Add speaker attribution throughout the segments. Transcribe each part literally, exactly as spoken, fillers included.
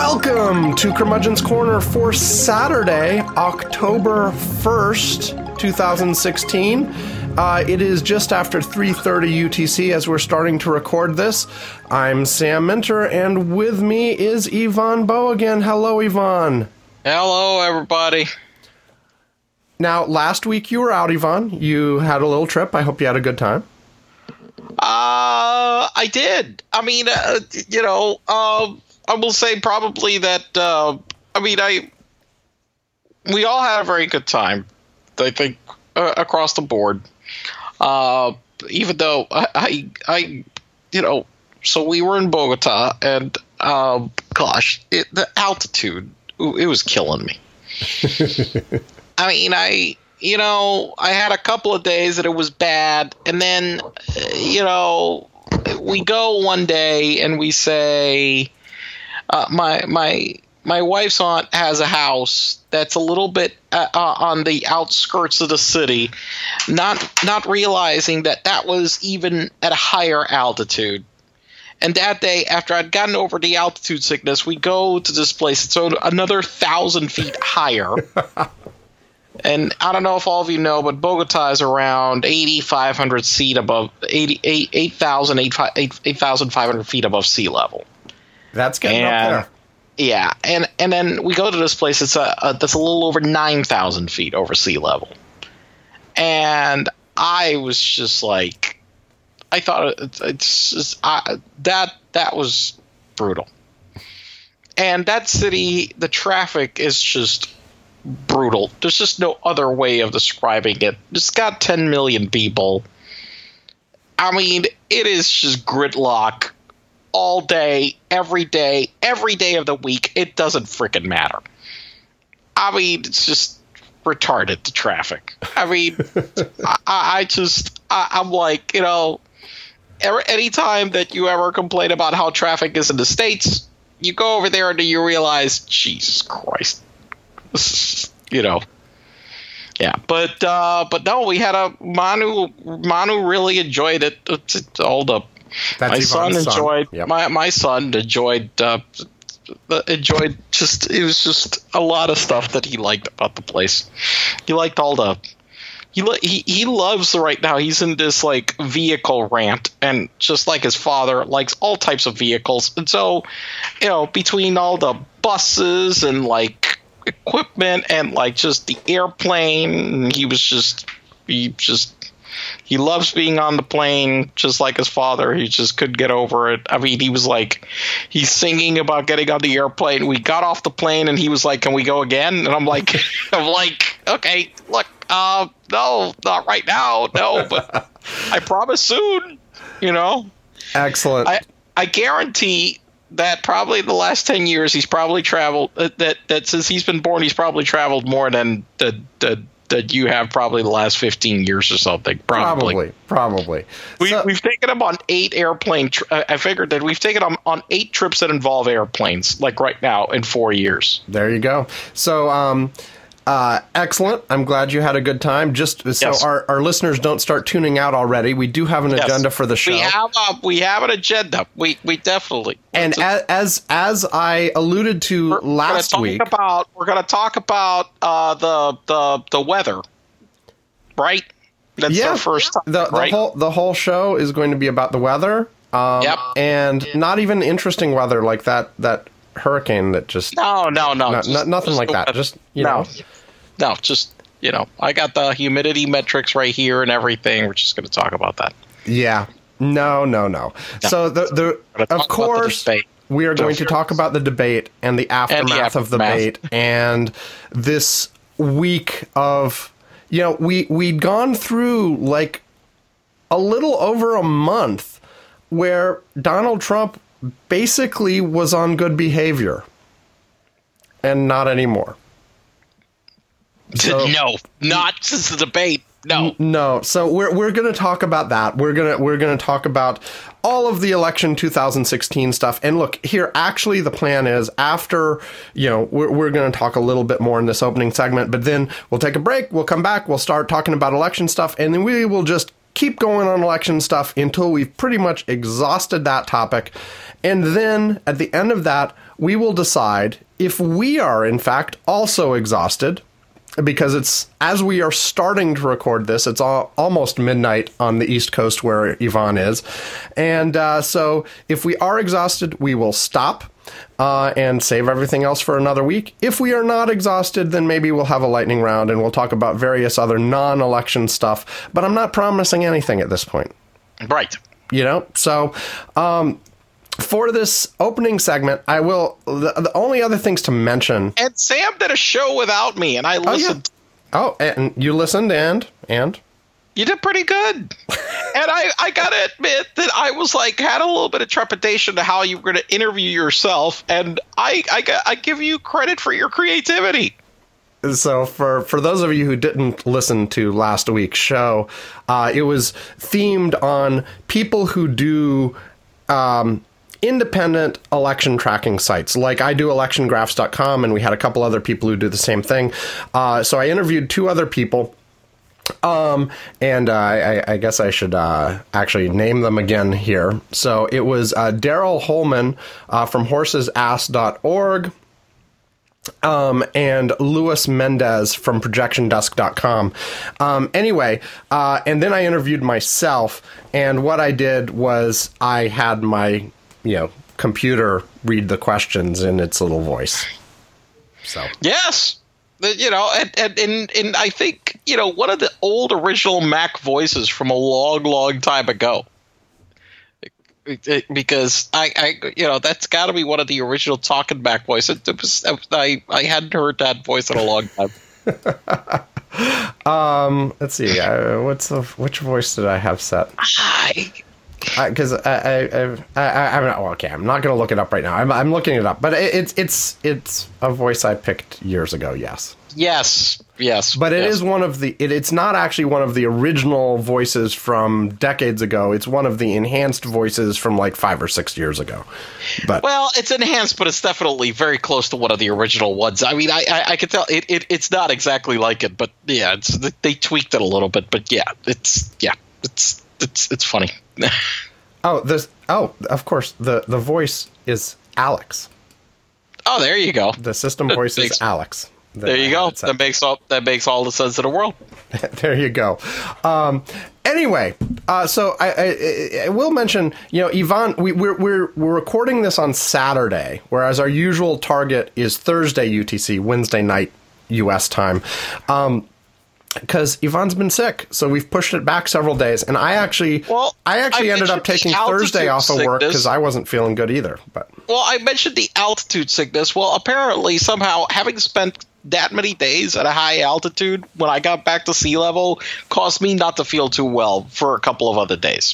Speaker 1: Welcome to Curmudgeon's Corner for Saturday, October first, twenty sixteen. Uh, it is just after three thirty U T C as we're starting to record this. I'm Sam Minter, and with me is Yvonne Bow again. Hello, Yvonne.
Speaker 2: Hello, everybody.
Speaker 1: Now, last week you were out, Yvonne. You had a little trip. I hope you had a good time.
Speaker 2: Uh, I did. I mean, uh, you know, uh, I will say probably that, uh, I mean, I, we all had a very good time, I think, uh, across the board. Uh, even though I, I, I, you know, so we were in Bogota, and, uh, gosh, it, the altitude, it was killing me. I mean, I, you know, I had a couple of days that it was bad, and then, you know, we go one day and we say, uh, my my my wife's aunt has a house that's a little bit uh, uh, on the outskirts of the city, not not realizing that that was even at a higher altitude. And that day, after I'd gotten over the altitude sickness, we go to this place. It's another thousand feet higher. And I don't know if all of you know, but Bogota is around eighty-five hundred feet above eight thousand five hundred feet above sea level.
Speaker 1: That's getting
Speaker 2: and,
Speaker 1: up there.
Speaker 2: Yeah, and and then we go to this place. It's a, a that's a little over nine thousand feet over sea level, and I was just like, I thought it, it's just I, that that was brutal. And that city, the traffic is just brutal. There's just no other way of describing it. It's got ten million people. I mean, it is just gridlock all day, every day, every day of the week. It doesn't freaking matter. I mean, it's just retarded, the traffic. I mean, I, I just, I, I'm like, you know, every, anytime that you ever complain about how traffic is in the States, you go over there and you realize, Jesus Christ. You know, yeah, but uh, but no, we had a Manu. Manu really enjoyed it. Hold up,
Speaker 1: That's
Speaker 2: my son
Speaker 1: Yvonne's
Speaker 2: enjoyed.
Speaker 1: son. Yep.
Speaker 2: My my son enjoyed. Uh, enjoyed just it was just a lot of stuff that he liked about the place. He liked all the. He he he loves right now. He's in this like vehicle rant, and just like his father, likes all types of vehicles. And so, you know, between all the buses and like equipment and like just the airplane, he was just he just he loves being on the plane just like his father. He just couldn't get over it. I mean, he was like, he's singing about getting on the airplane. We got off the plane and he was like, can we go again? And I'm like, I'm like, okay, look, uh no, not right now, no, but I promise soon, you know.
Speaker 1: Excellent.
Speaker 2: I I guarantee that probably in the last ten years he's probably traveled uh, that that since he's been born he's probably traveled more than that that that you have probably the last fifteen years or something. Probably,
Speaker 1: probably. probably.
Speaker 2: We,
Speaker 1: So,
Speaker 2: we've taken him on eight airplane. Tri- uh, I figured that we've taken him on eight trips that involve airplanes, like right now in four years.
Speaker 1: there you go. So, um, uh, excellent. I'm glad you had a good time. Just so
Speaker 2: Yes.
Speaker 1: our, our listeners don't start tuning out already, we do have an
Speaker 2: Yes.
Speaker 1: agenda for the show.
Speaker 2: We have a, we have an agenda. We we definitely
Speaker 1: and
Speaker 2: It's a-
Speaker 1: as, as as I alluded to
Speaker 2: we're
Speaker 1: last
Speaker 2: gonna
Speaker 1: week,
Speaker 2: talk about we're going to talk about uh, the the the weather, right? That's
Speaker 1: yeah,
Speaker 2: our first time,
Speaker 1: the, the
Speaker 2: right?
Speaker 1: whole the whole show is going to be about the weather. Um,
Speaker 2: Yep.
Speaker 1: and not even interesting weather like that that hurricane that just
Speaker 2: No, no, no.
Speaker 1: no,
Speaker 2: just-
Speaker 1: no- nothing
Speaker 2: just
Speaker 1: like
Speaker 2: the
Speaker 1: that.
Speaker 2: weather.
Speaker 1: Just you
Speaker 2: no,
Speaker 1: know.
Speaker 2: no, just you know, I got the humidity metrics right here and everything. We're just going to talk about that.
Speaker 1: Yeah. No, no, no. So the the
Speaker 2: We're gonna talk
Speaker 1: of
Speaker 2: about the
Speaker 1: course
Speaker 2: debate.
Speaker 1: we are going to
Speaker 2: Sure.
Speaker 1: talk about the debate and the aftermath of the
Speaker 2: aftermath.
Speaker 1: debate and this week of you know we we'd gone through like a little over a month where Donald Trump basically was on good behavior and not anymore. So-
Speaker 2: no, not since the debate. No.
Speaker 1: No, so we're we're going to talk about that. We're going to we're going to talk about all of the election two thousand sixteen stuff. And look, here actually the plan is after, you know, we're we're going to talk a little bit more in this opening segment, but then we'll take a break, we'll come back, we'll start talking about election stuff, and then we will just keep going on election stuff until we've pretty much exhausted that topic. And then at the end of that, we will decide if we are, in fact, also exhausted, because it's, as we are starting to record this, it's all, almost midnight on the East Coast where Yvonne is. And uh, so if we are exhausted, we will stop uh, and save everything else for another week. If we are not exhausted, then maybe we'll have a lightning round and we'll talk about various other non-election stuff. But I'm not promising anything at this point.
Speaker 2: Right.
Speaker 1: You know, so um, for this opening segment, I will, the, the only other things to mention.
Speaker 2: And Sam did a show without me, and I listened.
Speaker 1: Oh, yeah. oh and you listened, and, and?
Speaker 2: You did pretty good. And I, I got to admit that I was like, had a little bit of trepidation to how you were going to interview yourself. And I, I, I give you credit for your creativity.
Speaker 1: So for, for those of you who didn't listen to last week's show, uh, it was themed on people who do um, independent election tracking sites. Like I do election graphs dot com, and we had a couple other people who do the same thing. Uh, so I interviewed two other people. Um, and uh, I, I guess I should uh, actually name them again here. So it was uh, Daryl Holman uh, from horses ass dot org. Um, and Luis Mendez from projection desk dot com. Um, anyway, uh, and then I interviewed myself, and what I did was I had my, you know, computer read the questions in its little voice. So
Speaker 2: yes, you know, and and and, and I think, you know, one of the old original Mac voices from a long, long time ago. It, it, because I, I, you know, that's got to be one of the original talking back voices. It, it was, I, I hadn't heard that voice in a long
Speaker 1: time. um, let's see. Uh, what's the which voice did I have set?
Speaker 2: I,
Speaker 1: because I, I, I, I, I'm not well, okay. I'm not going to look it up right now. I'm, I'm looking it up, but it, it's, it's, it's a voice I picked years ago. Yes.
Speaker 2: Yes. Yes.
Speaker 1: But it
Speaker 2: yes.
Speaker 1: is one of the. It, it's not actually one of the original voices from decades ago. It's one of the enhanced voices from like five or six years ago. But
Speaker 2: well, it's enhanced, but it's definitely very close to one of the original ones. I mean, I, I, I can tell it, it. It's not exactly like it, but yeah, it's they tweaked it a little bit. But yeah, it's yeah, it's it's it's funny.
Speaker 1: oh, this. Oh, of course, the the voice is Alex.
Speaker 2: Oh, there you go.
Speaker 1: The system voice is Alex.
Speaker 2: There you go. That makes all that makes all the sense in the world.
Speaker 1: There you go. Um, anyway, uh, so I, I, I will mention, you know, Yvonne, we, we're we're we're recording this on Saturday, whereas our usual target is Thursday U T C, Wednesday night U S time. Um, because Yvonne's been sick, so we've pushed it back several days, and I actually,
Speaker 2: well,
Speaker 1: I actually
Speaker 2: I
Speaker 1: ended up taking Thursday off of work because I wasn't feeling good either. But
Speaker 2: well, I mentioned the altitude sickness. Well, apparently, somehow, having spent that many days at a high altitude, when I got back to sea level, caused me not to feel too well for a couple of other days.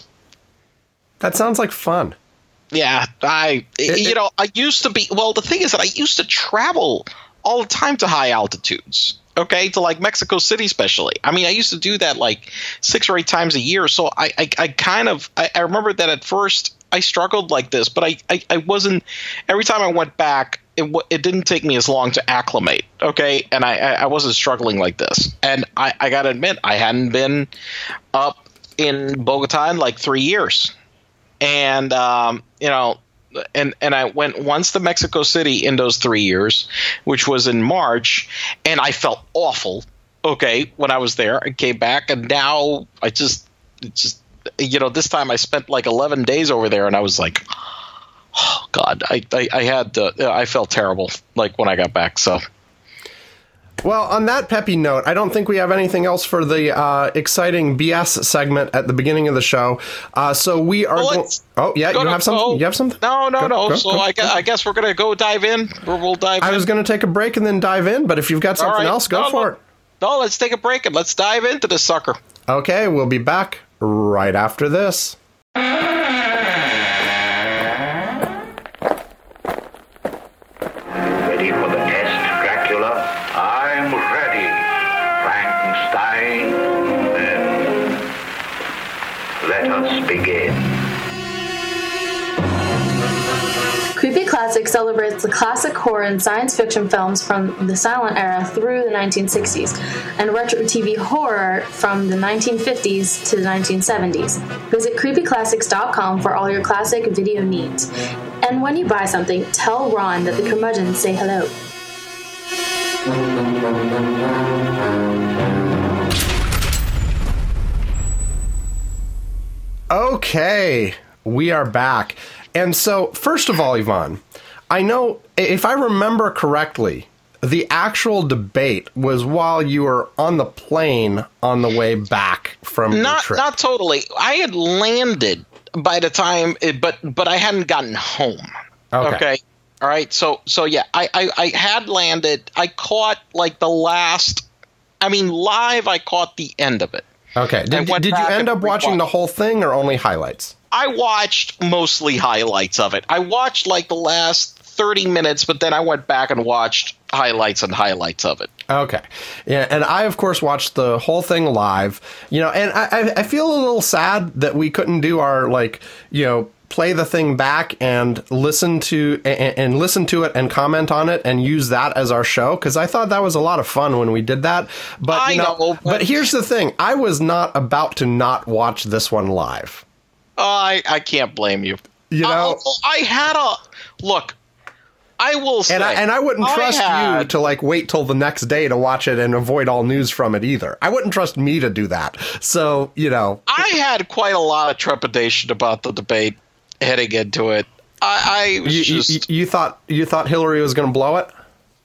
Speaker 1: That sounds like fun.
Speaker 2: Yeah, I, it, you it, know, I used to be. Well, the thing is that I used to travel all the time to high altitudes. Okay, to like Mexico City, especially. I mean, I used to do that like six or eight times a year. So I, I, I kind of, I, I remember that at first I struggled like this, but I, I, I wasn't. Every time I went back, it it didn't take me as long to acclimate. Okay, and I, I wasn't struggling like this. And I, I got to admit, I hadn't been up in Bogota in like three years, and um, you know. And and I went once to Mexico City in those three years, which was in March, and I felt awful. Okay, when I was there, I came back, and now I just, just you know, this time I spent like eleven days over there, and I was like, oh God, I I, I had uh, I felt terrible like when I got back. So.
Speaker 1: Well, on that peppy note, I don't think we have anything else for the uh, exciting B S segment at the beginning of the show. Uh, so we are.
Speaker 2: Well,
Speaker 1: go- oh, yeah, you
Speaker 2: to,
Speaker 1: have something.
Speaker 2: Oh,
Speaker 1: you have something?
Speaker 2: No, no,
Speaker 1: go,
Speaker 2: no.
Speaker 1: Go,
Speaker 2: so
Speaker 1: go,
Speaker 2: I,
Speaker 1: go.
Speaker 2: I guess we're gonna go dive in. Or we'll dive.
Speaker 1: I
Speaker 2: in.
Speaker 1: was going to take a break and then dive in, but if you've got something
Speaker 2: right.
Speaker 1: else, go
Speaker 2: no,
Speaker 1: for
Speaker 2: no,
Speaker 1: it.
Speaker 2: No, let's take a break and let's dive into this sucker.
Speaker 1: Okay, we'll be back right after this.
Speaker 3: Ready for the test, Dracula? I'm ready, Frankenstein. Then let us begin.
Speaker 4: Creepy Classic celebrates the classic horror and science fiction films from the silent era through the nineteen sixties, and retro T V horror from the nineteen fifties to the nineteen seventies. Visit creepy classics dot com for all your classic video needs. And when you buy something, tell Ron that the curmudgeons say hello.
Speaker 1: Okay, we are back. And so, first of all, Yvonne, I know, if I remember correctly, the actual debate was while you were on the plane on the way back from your
Speaker 2: Not
Speaker 1: trip.
Speaker 2: not totally. I had landed by the time, it, but but I hadn't gotten home.
Speaker 1: Okay.
Speaker 2: Okay? All right. So so yeah, I, I I had landed. I caught like the last. I mean, live. I caught the end of it.
Speaker 1: Okay.
Speaker 2: I
Speaker 1: Did,
Speaker 2: went
Speaker 1: did you
Speaker 2: back
Speaker 1: end
Speaker 2: and
Speaker 1: up watching
Speaker 2: rewatched.
Speaker 1: the whole thing or only highlights?
Speaker 2: I watched mostly highlights of it. I watched like the last thirty minutes, but then I went back and watched highlights and highlights of it.
Speaker 1: Okay. Yeah, and I, of course, watched the whole thing live, you know, and I, I feel a little sad that we couldn't do our, like, you know, play the thing back and listen to and, and listen to it and comment on it and use that as our show, because I thought that was a lot of fun when we did that. But,
Speaker 2: I
Speaker 1: you know,
Speaker 2: know, but-
Speaker 1: but here's the thing. I was not about to not watch this one live.
Speaker 2: Oh, I, I can't blame you.
Speaker 1: You know?
Speaker 2: Uh, I had a look. I will say,
Speaker 1: And I, and I wouldn't
Speaker 2: I
Speaker 1: trust
Speaker 2: had-
Speaker 1: you to, like, wait till the next day to watch it and avoid all news from it either. I wouldn't trust me to do that. So, you know.
Speaker 2: I had quite a lot of trepidation about the debate heading into it. I, I was
Speaker 1: You,
Speaker 2: just
Speaker 1: you, you thought you thought Hillary was going to blow it?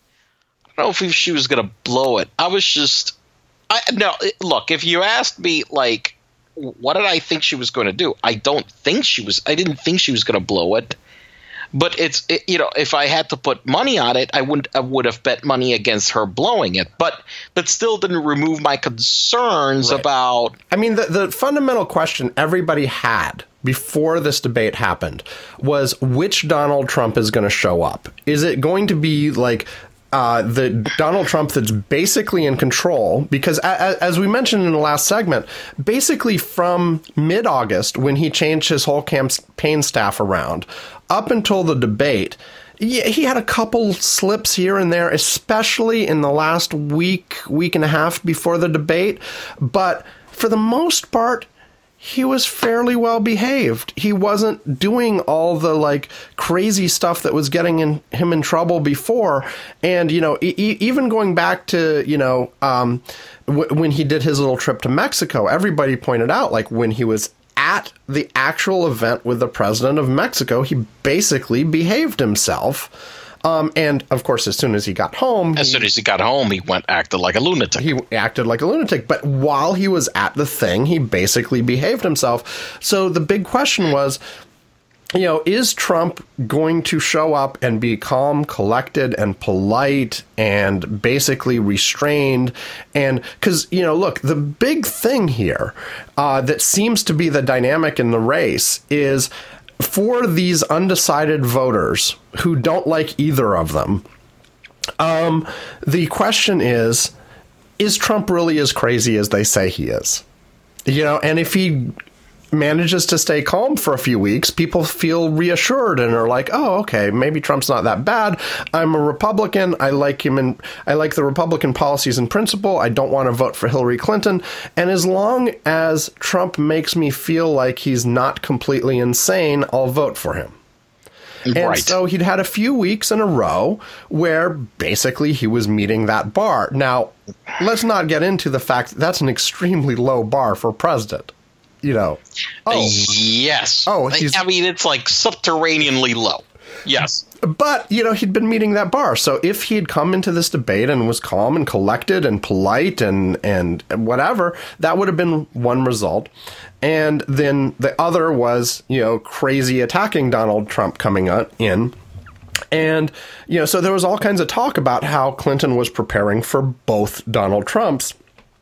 Speaker 2: I don't know if she was going to blow it. I was just I no look, if you asked me like what did I think she was going to do? I don't think she was I didn't think she was going to blow it. But it's it, you know, if I had to put money on it, I wouldn't I would have bet money against her blowing it. But that still didn't remove my concerns
Speaker 1: Right.
Speaker 2: about
Speaker 1: I mean, the, the fundamental question everybody had before this debate happened was which Donald Trump is going to show up. Is it going to be like uh, the Donald Trump that's basically in control? Because a, a, as we mentioned in the last segment, basically from mid-August, when he changed his whole campaign staff around, up until the debate, yeah, he had a couple slips here and there, especially in the last week, week and a half before the debate. But for the most part, he was fairly well behaved. He wasn't doing all the like crazy stuff that was getting in, him in trouble before. And, you know, e- even going back to, you know, um, w- when he did his little trip to Mexico, everybody pointed out, like, when he was at the actual event with the president of Mexico, he basically behaved himself. Um, and, of course, as soon as he got home...
Speaker 2: as
Speaker 1: he,
Speaker 2: soon as he got home, he went acted like a lunatic.
Speaker 1: He acted like a lunatic. But while he was at the thing, he basically behaved himself. So the big question was, you know, is Trump going to show up and be calm, collected, and polite, and basically restrained? And because, you know, look, the big thing here uh, that seems to be the dynamic in the race is for these undecided voters who don't like either of them, um, the question is, is Trump really as crazy as they say he is? You know, and if he manages to stay calm for a few weeks, people feel reassured and are like, oh, okay, maybe Trump's not that bad. I'm a Republican. I like him and I like the Republican policies in principle. I don't want to vote for Hillary Clinton. And as long as Trump makes me feel like he's not completely insane, I'll vote for him. And
Speaker 2: Right.
Speaker 1: so he'd had a few weeks in a row where basically he was meeting that bar. Now, let's not get into the fact that that's an extremely low bar for president. You know, oh,
Speaker 2: Yes.
Speaker 1: Oh,
Speaker 2: I-
Speaker 1: he's-
Speaker 2: I mean, it's like subterraneanly low. Yes.
Speaker 1: but, you know, he'd been meeting that bar. So if he'd come into this debate and was calm and collected and polite and, and whatever, that would have been one result. And then the other was, you know, crazy attacking Donald Trump coming on, in. And, you know, so there was all kinds of talk about how Clinton was preparing for both Donald Trumps.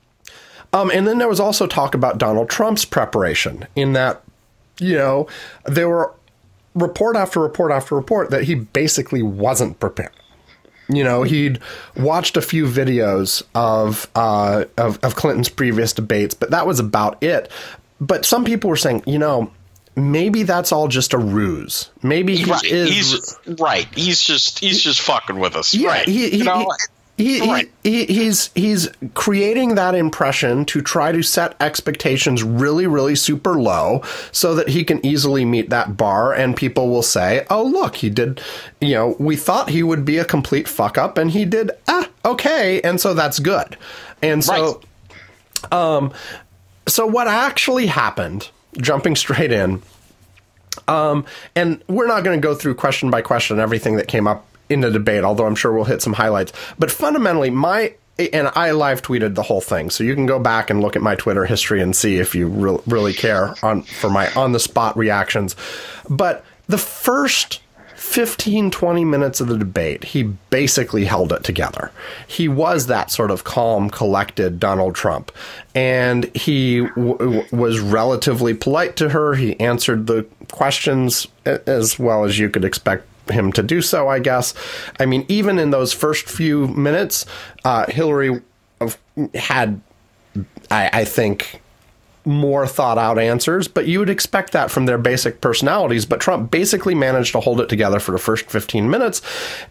Speaker 1: Um, and then there was also talk about Donald Trump's preparation in that, you know, there were report after report after report that he basically wasn't prepared. You know, he'd watched a few videos of, uh, of, of Clinton's previous debates, but that was about it. But some people were saying, you know, maybe that's all just a ruse. Maybe he
Speaker 2: Right.
Speaker 1: is.
Speaker 2: He's right. He's just he's just fucking with us.
Speaker 1: Yeah,
Speaker 2: right.
Speaker 1: he- he-
Speaker 2: you know,
Speaker 1: he- He,
Speaker 2: Right.
Speaker 1: he, he he's he's creating that impression to try to set expectations really, really super low so that he can easily meet that bar, and people will say, oh, look, he did, you know, we thought he would be a complete fuck up, and he did, ah, okay, and so that's good. And so,
Speaker 2: Right.
Speaker 1: um, so what actually happened, jumping straight in, um, and we're not going to go through question by question everything that came up in the debate, although I'm sure we'll hit some highlights. But fundamentally, my and I live tweeted the whole thing, so you can go back and look at my Twitter history and see if you re- really care on for my on the spot reactions. But the first fifteen, twenty minutes of the debate, he basically held it together. He was that sort of calm, collected Donald Trump, and he w- was relatively polite to her. He answered the questions as well as you could expect him to do so, I guess. I mean, even in those first few minutes, uh, Hillary had, I, I think, more thought out answers, but you would expect that from their basic personalities. But Trump basically managed to hold it together for the first fifteen minutes,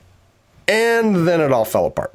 Speaker 1: and then it all fell apart.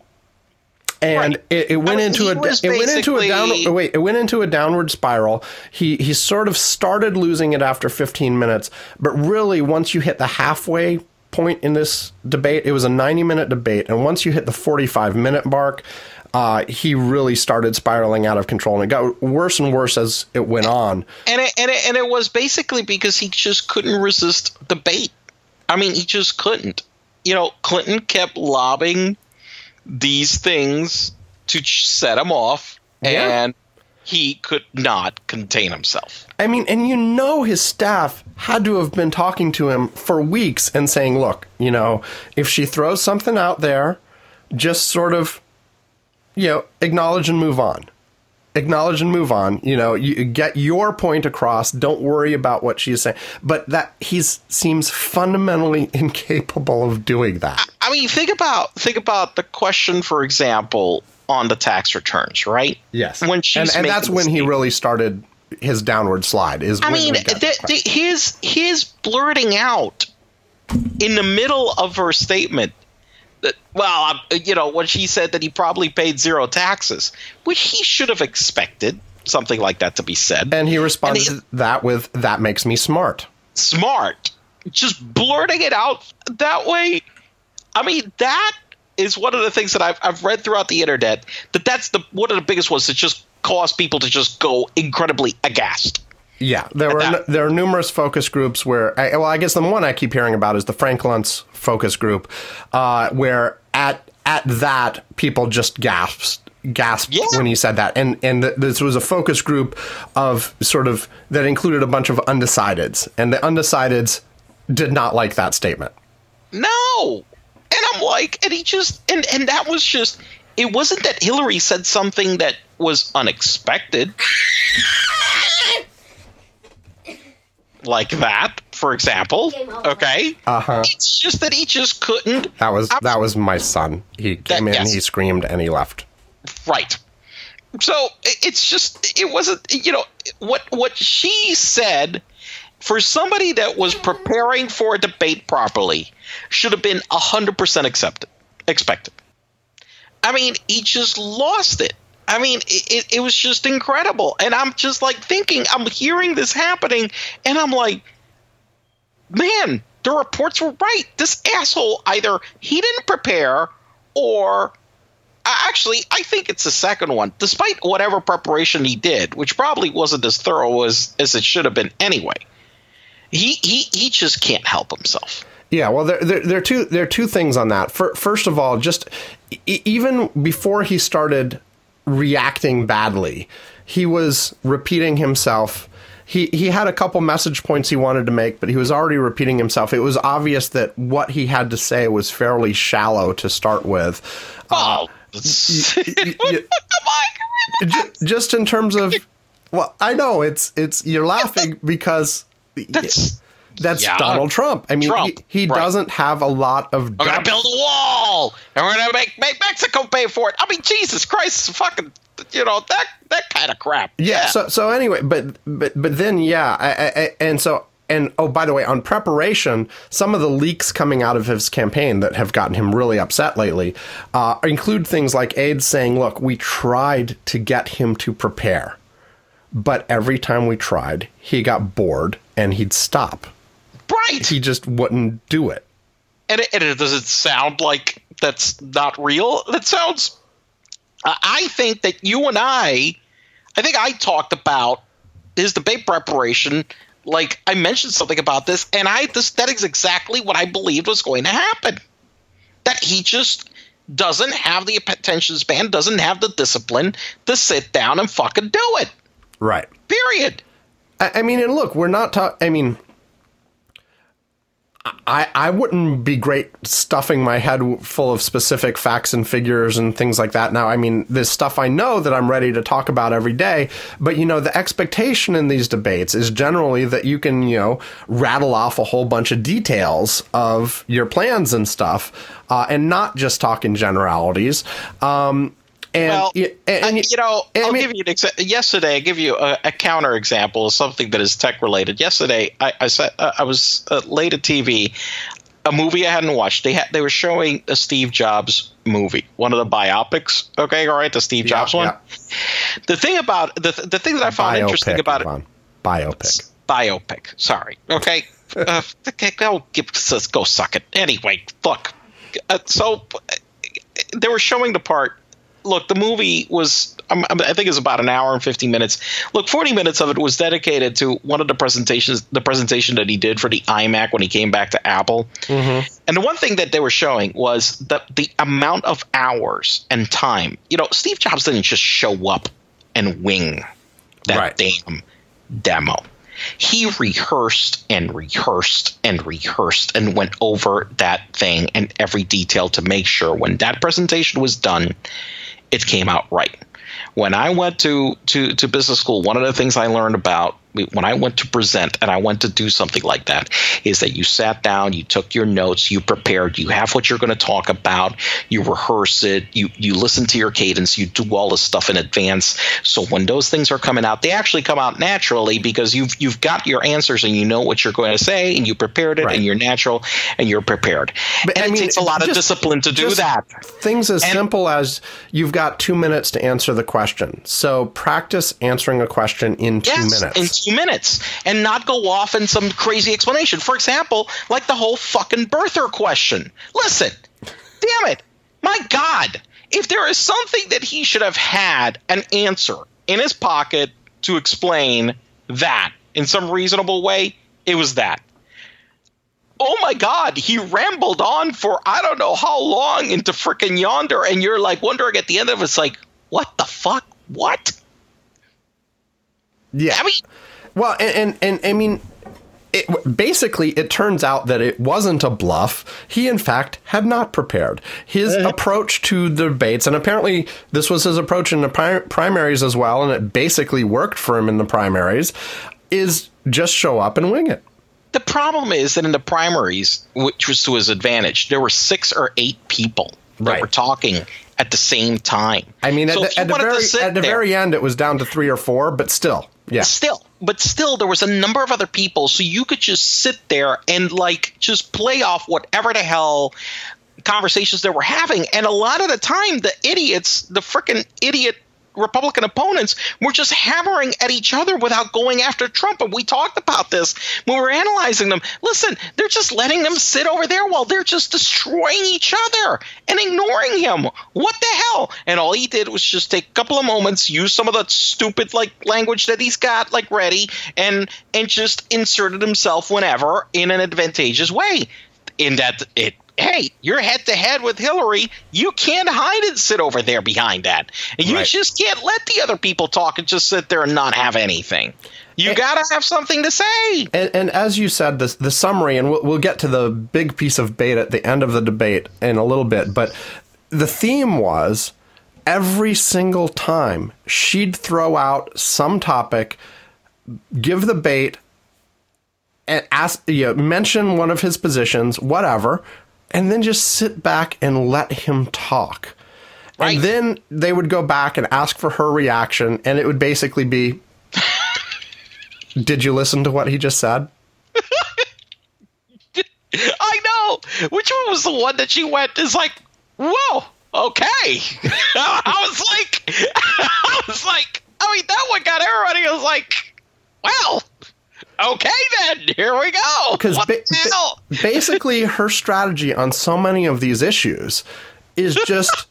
Speaker 1: And
Speaker 2: Right.
Speaker 1: it, it went
Speaker 2: I mean,
Speaker 1: into
Speaker 2: he
Speaker 1: a
Speaker 2: was
Speaker 1: it went into a
Speaker 2: basically-
Speaker 1: down wait it went into a downward spiral. He he sort of started losing it after fifteen minutes, but really once you hit the halfway point in this debate, it was a ninety minute debate, and once you hit the forty-five minute mark, uh, he really started spiraling out of control, and it got worse and worse as it went on.
Speaker 2: And it, and it, and it was basically because he just couldn't resist debate. I mean, he just couldn't. You know, Clinton kept lobbing these things to ch- set him off,
Speaker 1: Yeah.
Speaker 2: and he could not contain himself.
Speaker 1: I mean, and you know his staff had to have been talking to him for weeks and saying, look, you know, if she throws something out there, just sort of, you know, acknowledge and move on. Acknowledge and move on. You know, you get your point across. Don't worry about what she's saying. But that he's seems fundamentally incapable of doing that.
Speaker 2: I mean, think about think about the question, for example, on the tax returns, right?
Speaker 1: Yes.
Speaker 2: When she's
Speaker 1: and, and that's
Speaker 2: making
Speaker 1: when he
Speaker 2: statements.
Speaker 1: really started his downward slide. Is
Speaker 2: I
Speaker 1: when
Speaker 2: mean,
Speaker 1: we got
Speaker 2: the,
Speaker 1: that
Speaker 2: the,
Speaker 1: question.
Speaker 2: his his blurting out in the middle of her statement that, well, um, you know, when she said that he probably paid zero taxes, which he should have expected something like that to be said.
Speaker 1: And he responded
Speaker 2: And
Speaker 1: to that with, that makes me smart.
Speaker 2: Smart, just blurting it out that way. I mean, that is one of the things that I've I've read throughout the internet, that that's the one of the biggest ones that just caused people to just go incredibly aghast.
Speaker 1: Yeah, there were
Speaker 2: that-
Speaker 1: there are numerous focus groups where, I, well, I guess the one I keep hearing about is the Frank Luntz focus group, uh, where at at that people just gasped gasped
Speaker 2: Yeah.
Speaker 1: when he said that, and and th- this was a focus group of sort of that included a bunch of undecideds, and the undecideds did not like that statement.
Speaker 2: No. And I'm like, and he just, and, and that was just, it wasn't that Hillary said something that was unexpected. Like that, for example. Okay.
Speaker 1: Uh-huh.
Speaker 2: It's just that he just couldn't.
Speaker 1: That was
Speaker 2: I'm-
Speaker 1: that was my son. He came in,
Speaker 2: yes.
Speaker 1: he screamed, and he left.
Speaker 2: Right. So it- it's just, it wasn't, you know, what what she said, for somebody that was preparing for a debate properly, should have been one hundred percent accepted, expected. I mean, he just lost it. I mean, it, it, it was just incredible. And I'm just like thinking, I'm hearing this happening, and I'm like, man, the reports were right. This asshole, either he didn't prepare, or actually, I think it's the second one. Despite whatever preparation he did, which probably wasn't as thorough as, as it should have been anyway, he, he, he just can't help himself.
Speaker 1: Yeah, well, there, there, there are two there are two things on that. For, first of all, just e- even before he started reacting badly, he was repeating himself. He he had a couple message points he wanted to make, but he was already repeating himself. It was obvious that what he had to say was fairly shallow to start with.
Speaker 2: Oh, it's-
Speaker 1: y- y- y-
Speaker 2: come on.
Speaker 1: J- just in terms of, well, I know it's it's you're laughing because
Speaker 2: That's
Speaker 1: that's
Speaker 2: yeah.
Speaker 1: Donald Trump. I mean,
Speaker 2: Trump,
Speaker 1: he, he
Speaker 2: right.
Speaker 1: doesn't have a lot of.
Speaker 2: We're gonna
Speaker 1: depth.
Speaker 2: build a wall, and we're gonna make make Mexico pay for it. I mean, Jesus Christ, fucking, you know, that that kind of crap.
Speaker 1: Yeah. So so anyway, but but but then yeah, I, I, and so and oh, by the way, on preparation, some of the leaks coming out of his campaign that have gotten him really upset lately uh, include things like aides saying, look, we tried to get him to prepare, but every time we tried, he got bored and he'd stop.
Speaker 2: Right.
Speaker 1: He just wouldn't do it.
Speaker 2: And, it, and it, does it sound like that's not real? That sounds... Uh, I think that you and I... I think I talked about his debate preparation, like I mentioned something about this, and I this that is exactly what I believed was going to happen. That he just doesn't have the attention span, doesn't have the discipline to sit down and fucking do it.
Speaker 1: Right.
Speaker 2: Period.
Speaker 1: I, I mean, and look, we're not talking, I mean... I, I wouldn't be great stuffing my head full of specific facts and figures and things like that. Now, I mean, there's stuff I know that I'm ready to talk about every day. But, you know, the expectation in these debates is generally that you can, you know, rattle off a whole bunch of details of your plans and stuff uh, and not just talk in generalities. Um And,
Speaker 2: well,
Speaker 1: and, and,
Speaker 2: uh, you know,
Speaker 1: and,
Speaker 2: I'll
Speaker 1: I mean,
Speaker 2: give you an exa- yesterday. I give you a, a counter example of something that is tech related. Yesterday, I, I said uh, I was uh, late at T V. A movie I hadn't watched. They had they were showing a Steve Jobs movie, one of the biopics. Okay, all right, the Steve
Speaker 1: yeah,
Speaker 2: Jobs one.
Speaker 1: Yeah.
Speaker 2: The thing about the the thing that I found
Speaker 1: biopic,
Speaker 2: interesting about it,
Speaker 1: Yvonne. biopic,
Speaker 2: biopic. Sorry. Okay. uh, okay, go give, go suck it. Anyway, look. Uh, so uh, they were showing the part. Look, the movie was, um, I think it's about an hour and fifty minutes. Look, forty minutes of it was dedicated to one of the presentations, the presentation that he did for the iMac when he came back to Apple. Mm-hmm. And the one thing that they were showing was the, the amount of hours and time. You know, Steve Jobs didn't just show up and wing that
Speaker 1: right.
Speaker 2: damn demo. He rehearsed and rehearsed and rehearsed and went over that thing and every detail to make sure when that presentation was done, it came out right. When I went to, to, to business school, one of the things I learned about when I went to present and I went to do something like that is that you sat down, you took your notes, you prepared, you have what you're going to talk about, you rehearse it, you, you listen to your cadence, you do all this stuff in advance. So when those things are coming out, they actually come out naturally because you've you've got your answers and you know what you're going to say and you prepared it right. and you're natural and you're prepared. But, and I it mean, takes a lot just, of discipline to do that.
Speaker 1: Things as and, simple as you've got two minutes to answer the question. So practice answering a question in two
Speaker 2: yes,
Speaker 1: minutes.
Speaker 2: In two minutes and not go off in some crazy explanation. For example, like the whole fucking birther question. Listen, damn it. My God, if there is something that he should have had an answer in his pocket to explain that in some reasonable way, it was that. Oh my God, he rambled on for I don't know how long into frickin' yonder, and you're like wondering at the end of it, it's like, what the fuck? What?
Speaker 1: Yeah.
Speaker 2: I mean,
Speaker 1: well, and, and, and I mean, it, basically, it turns out that it wasn't a bluff. He, in fact, had not prepared. His uh-huh. approach to the debates, and apparently this was his approach in the pri- primaries as well, and it basically worked for him in the primaries, is just show up and wing it.
Speaker 2: The problem is that in the primaries, which was to his advantage, there were six or eight people that
Speaker 1: right.
Speaker 2: were talking at the same time.
Speaker 1: I mean, so at, the, at, the very, at the
Speaker 2: there,
Speaker 1: very end, it was down to three or four, but still. Yeah.
Speaker 2: Still, but still, there was a number of other people, so you could just sit there and like just play off whatever the hell conversations they were having. And a lot of the time, the idiots, the freaking idiot Republican opponents were just hammering at each other without going after Trump. And we talked about this when we were analyzing them. Listen, they're just letting them sit over there while they're just destroying each other and ignoring him. What the hell? And all he did was just take a couple of moments, use some of the stupid like language that he's got like ready, and and just inserted himself whenever in an advantageous way. In that it Hey, you're head-to-head with Hillary. You can't hide and sit over there behind that. And you right. just can't let the other people talk and just sit there and not have anything. You got to have something to say.
Speaker 1: And, and as you said, the, the summary, and we'll, we'll get to the big piece of bait at the end of the debate in a little bit, but the theme was every single time she'd throw out some topic, give the bait, and ask, you know, mention one of his positions, whatever, and then just sit back and let him talk. Right. And then they would go back and ask for her reaction, and it would basically be, did you listen to what he just said?
Speaker 2: which one was the one that she went is like, whoa, okay. I was like, I was like, I mean, that one got everybody. I was like, well, okay then, here we go.
Speaker 1: Because ba- ba- basically her strategy on so many of these issues is just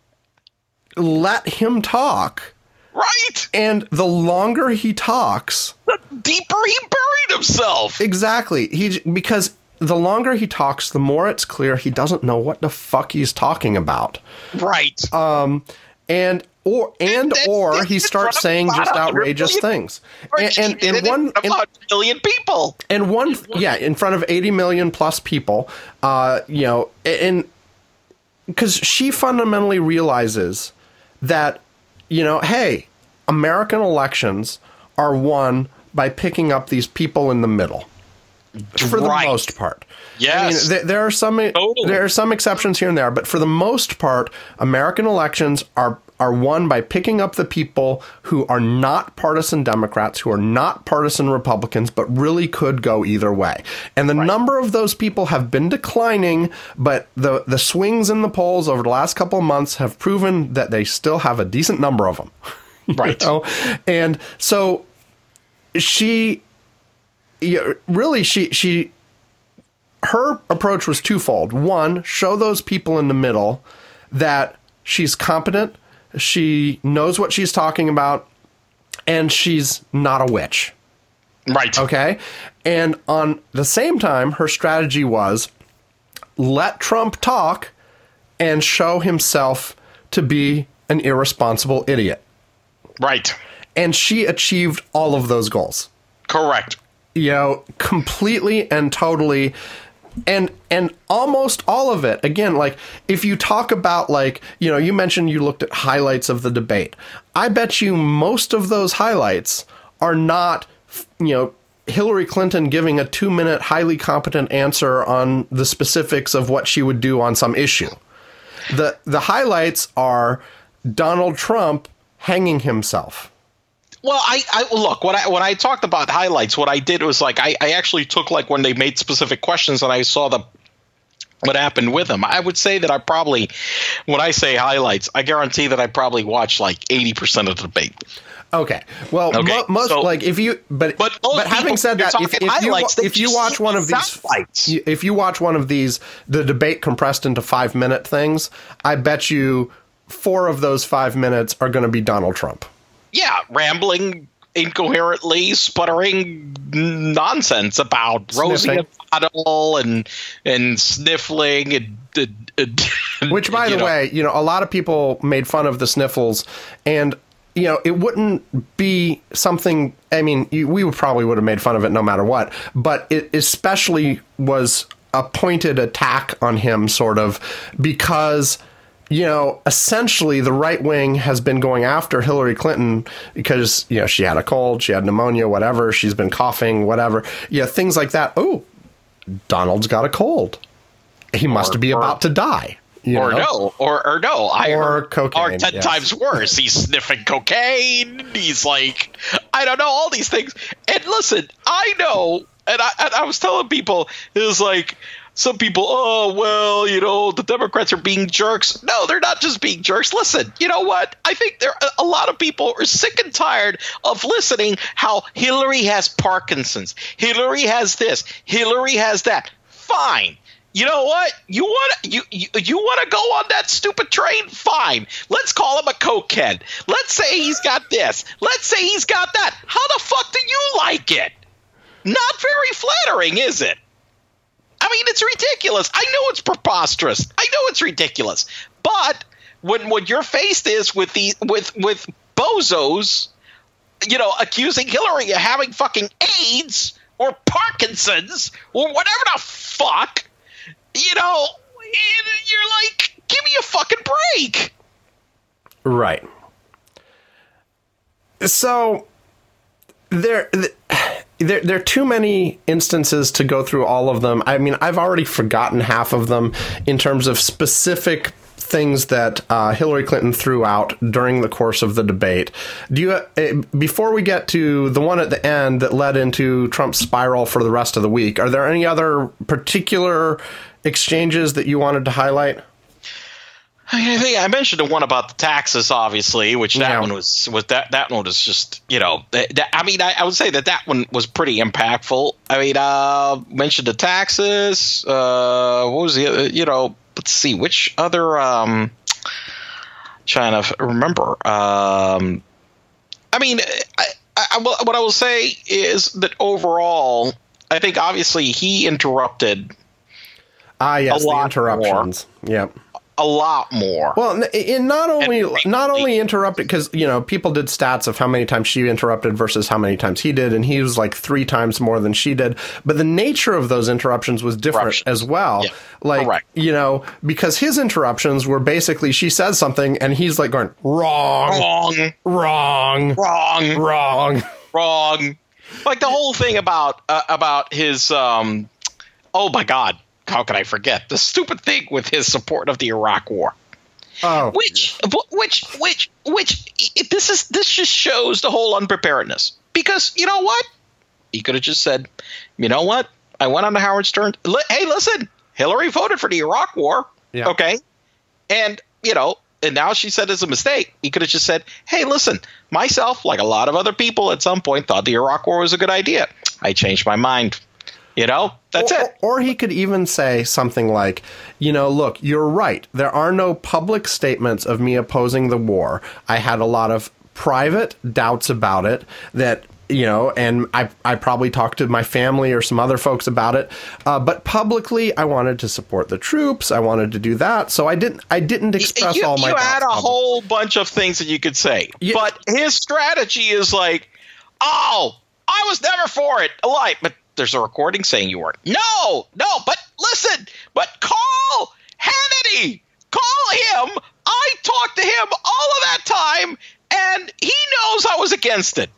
Speaker 1: let him talk.
Speaker 2: Right.
Speaker 1: And the longer he talks,
Speaker 2: the deeper he buried himself.
Speaker 1: Exactly. He because the longer he talks, the more it's clear he doesn't know what the fuck he's talking about.
Speaker 2: Right.
Speaker 1: Um and or and, and or he starts saying just outrageous things. And, and, and one
Speaker 2: about a million people.
Speaker 1: And one yeah, in front of eighty million plus people, uh, you know, and because she fundamentally realizes that, you know, hey, American elections are won by picking up these people in the middle, for the
Speaker 2: right. most
Speaker 1: part.
Speaker 2: Yes,
Speaker 1: I mean, th- there are some totally. there are some exceptions here and there, but for the most part, American elections are are won by picking up the people who are not partisan Democrats, who are not partisan Republicans, but really could go either way. And the right. number of those people have been declining, but the, the swings in the polls over the last couple of months have proven that they still have a decent number of them.
Speaker 2: Right.
Speaker 1: know? And so she, yeah, really, she, she, her approach was twofold. One, show those people in the middle that she's competent, she knows what she's talking about, and she's not a witch.
Speaker 2: Right.
Speaker 1: Okay? And on the same time, her strategy was let Trump talk and show himself to be an irresponsible idiot.
Speaker 2: Right.
Speaker 1: And she achieved all of those goals.
Speaker 2: Correct.
Speaker 1: You know, completely and totally. And and almost all of it, again, like, if you talk about, like, you know, you mentioned you looked at highlights of the debate. I bet you most of those highlights are not, you know, Hillary Clinton giving a two-minute highly competent answer on the specifics of what she would do on some issue. The the highlights are Donald Trump hanging himself.
Speaker 2: Well, I, I look, when I when I talked about highlights, what I did was like I, I actually took like when they made specific questions and I saw the what happened with them. I would say that I probably, when I say highlights, I guarantee that I probably watched like eighty percent of the debate.
Speaker 1: Okay. Well,
Speaker 2: okay.
Speaker 1: Mo- most
Speaker 2: so,
Speaker 1: like if you, but but, but having said that, if, if you if you watch one of these, if you watch one of these, the debate compressed into five minute things, I bet you four of those five minutes are going to be Donald Trump.
Speaker 2: Yeah, rambling incoherently, sputtering nonsense about Rosie and Bottle and and sniffling and, and, and
Speaker 1: which, by the know. way, you know, a lot of people made fun of the sniffles, and you know, it wouldn't be something. I mean, you, we would probably would have made fun of it no matter what, but it especially was a pointed attack on him, sort of, because, you know, essentially the right wing has been going after Hillary Clinton because, you know, she had a cold, she had pneumonia, whatever, she's been coughing, whatever. Yeah, things like that. Oh, Donald's got a cold. He must or, be or, about to die. You
Speaker 2: or
Speaker 1: know?
Speaker 2: no, or or no, I
Speaker 1: or
Speaker 2: heard,
Speaker 1: cocaine,
Speaker 2: or ten
Speaker 1: yes.
Speaker 2: times worse. He's sniffing cocaine. He's like, I don't know, all these things. And listen, I know, and I, and I was telling people, it was like, some people, oh, well, you know, the Democrats are being jerks. No, they're not just being jerks. Listen, you know what? I think there a lot of people are sick and tired of listening how Hillary has Parkinson's. Hillary has this. Hillary has that. Fine. You know what? You want you you, you want to go on that stupid train? Fine. Let's call him a cokehead. Let's say he's got this. Let's say he's got that. How the fuck do you like it? Not very flattering, is it? I mean, it's ridiculous. I know it's preposterous. I know it's ridiculous. But when what you're faced is with the with with bozos, you know, accusing Hillary of having fucking AIDS or Parkinson's or whatever the fuck, you know, you're like, give me a fucking break.
Speaker 1: Right. So there, there, there are too many instances to go through all of them. I mean, I've already forgotten half of them in terms of specific things that uh, Hillary Clinton threw out during the course of the debate. Do you, uh, before we get to the one at the end that led into Trump's spiral for the rest of the week, are there any other particular exchanges that you wanted to highlight?
Speaker 2: I think I mentioned the one about the taxes, obviously, which that
Speaker 1: Yeah.
Speaker 2: one was was that that one was just you know that, that- I mean I, I would say that that one was pretty impactful. I mean, uh, mentioned the taxes. Uh, what was the other, you know? Let's see which other. Um, trying to f- remember. Um, I mean, I, I, I will- what I will say is that overall, I think obviously he interrupted
Speaker 1: Ah, yes,
Speaker 2: A
Speaker 1: the
Speaker 2: lot
Speaker 1: interruptions. Yep.
Speaker 2: a lot more.
Speaker 1: Well, n- in not only
Speaker 2: And-
Speaker 1: not only interrupted because you know people did stats of how many times she interrupted versus how many times he did, and he was like three times more than she did. But the nature of those interruptions was different
Speaker 2: Interruptions.
Speaker 1: as well.
Speaker 2: Yeah,
Speaker 1: Like
Speaker 2: correct.
Speaker 1: you know, because his interruptions were basically she says something and he's like going wrong,
Speaker 2: Wrong,
Speaker 1: wrong,
Speaker 2: wrong,
Speaker 1: wrong.
Speaker 2: wrong. Like the whole thing about uh, about his um oh my god, how could I forget the stupid thing with his support of the Iraq War,
Speaker 1: Oh,
Speaker 2: which which which which it, this is this just shows the whole unpreparedness, because you know what, he could have just said, you know what, I went on to Howard Stern, li- hey listen, Hillary voted for the Iraq War,
Speaker 1: Yeah.
Speaker 2: okay, and you know, and now she said it's a mistake. He could have just said, hey, listen, myself, like a lot of other people at some point, thought the Iraq War was a good idea. I changed my mind. You know, that's
Speaker 1: or,
Speaker 2: it.
Speaker 1: Or he could even say something like, you know, look, you're right. There are no public statements of me opposing the war. I had a lot of private doubts about it that, you know, and I, I probably talked to my family or some other folks about it. Uh, but publicly, I wanted to support the troops. I wanted to do that. So I didn't I didn't express
Speaker 2: you
Speaker 1: all my
Speaker 2: you
Speaker 1: doubts
Speaker 2: had a
Speaker 1: publicly.
Speaker 2: whole bunch of things that you could say.
Speaker 1: Yeah.
Speaker 2: But his strategy is like, oh, I was never for it. Like, but there's a recording saying you weren't. No, no, but listen, but call Hannity. Call him. I talked to him all of that time, and he knows I was against it.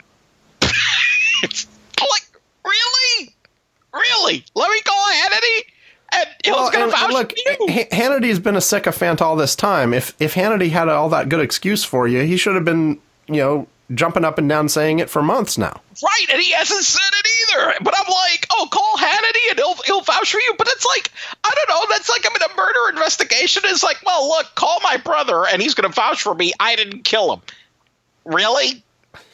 Speaker 2: It's like, really? Really? Let me call Hannity? And he's
Speaker 1: Well,
Speaker 2: going
Speaker 1: and-
Speaker 2: to vouch
Speaker 1: and look,
Speaker 2: for you.
Speaker 1: H- Hannity's been a sycophant all this time. If if Hannity had all that good excuse for you, he should have been, you know, jumping up and down saying it for months now.
Speaker 2: Right, and he hasn't said it either. But I'm like, oh, call Hannity and he'll he'll vouch for you. But it's like, I don't know. That's like I'm in a murder investigation. It's like, well, look, call my brother and he's going to vouch for me. I didn't kill him. Really?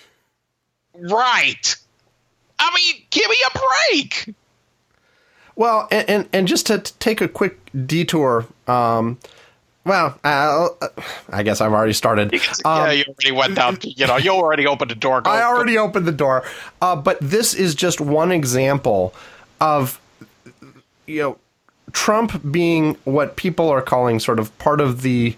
Speaker 2: Right. I mean, give me a break.
Speaker 1: Well, and, and, and just to t- take a quick detour, um, well, uh, I guess I've already started. Um,
Speaker 2: yeah, you already went down. You know, you already opened the door. Go,
Speaker 1: I already opened the door. Uh, but this is just one example of, you know, Trump being what people are calling sort of part of the,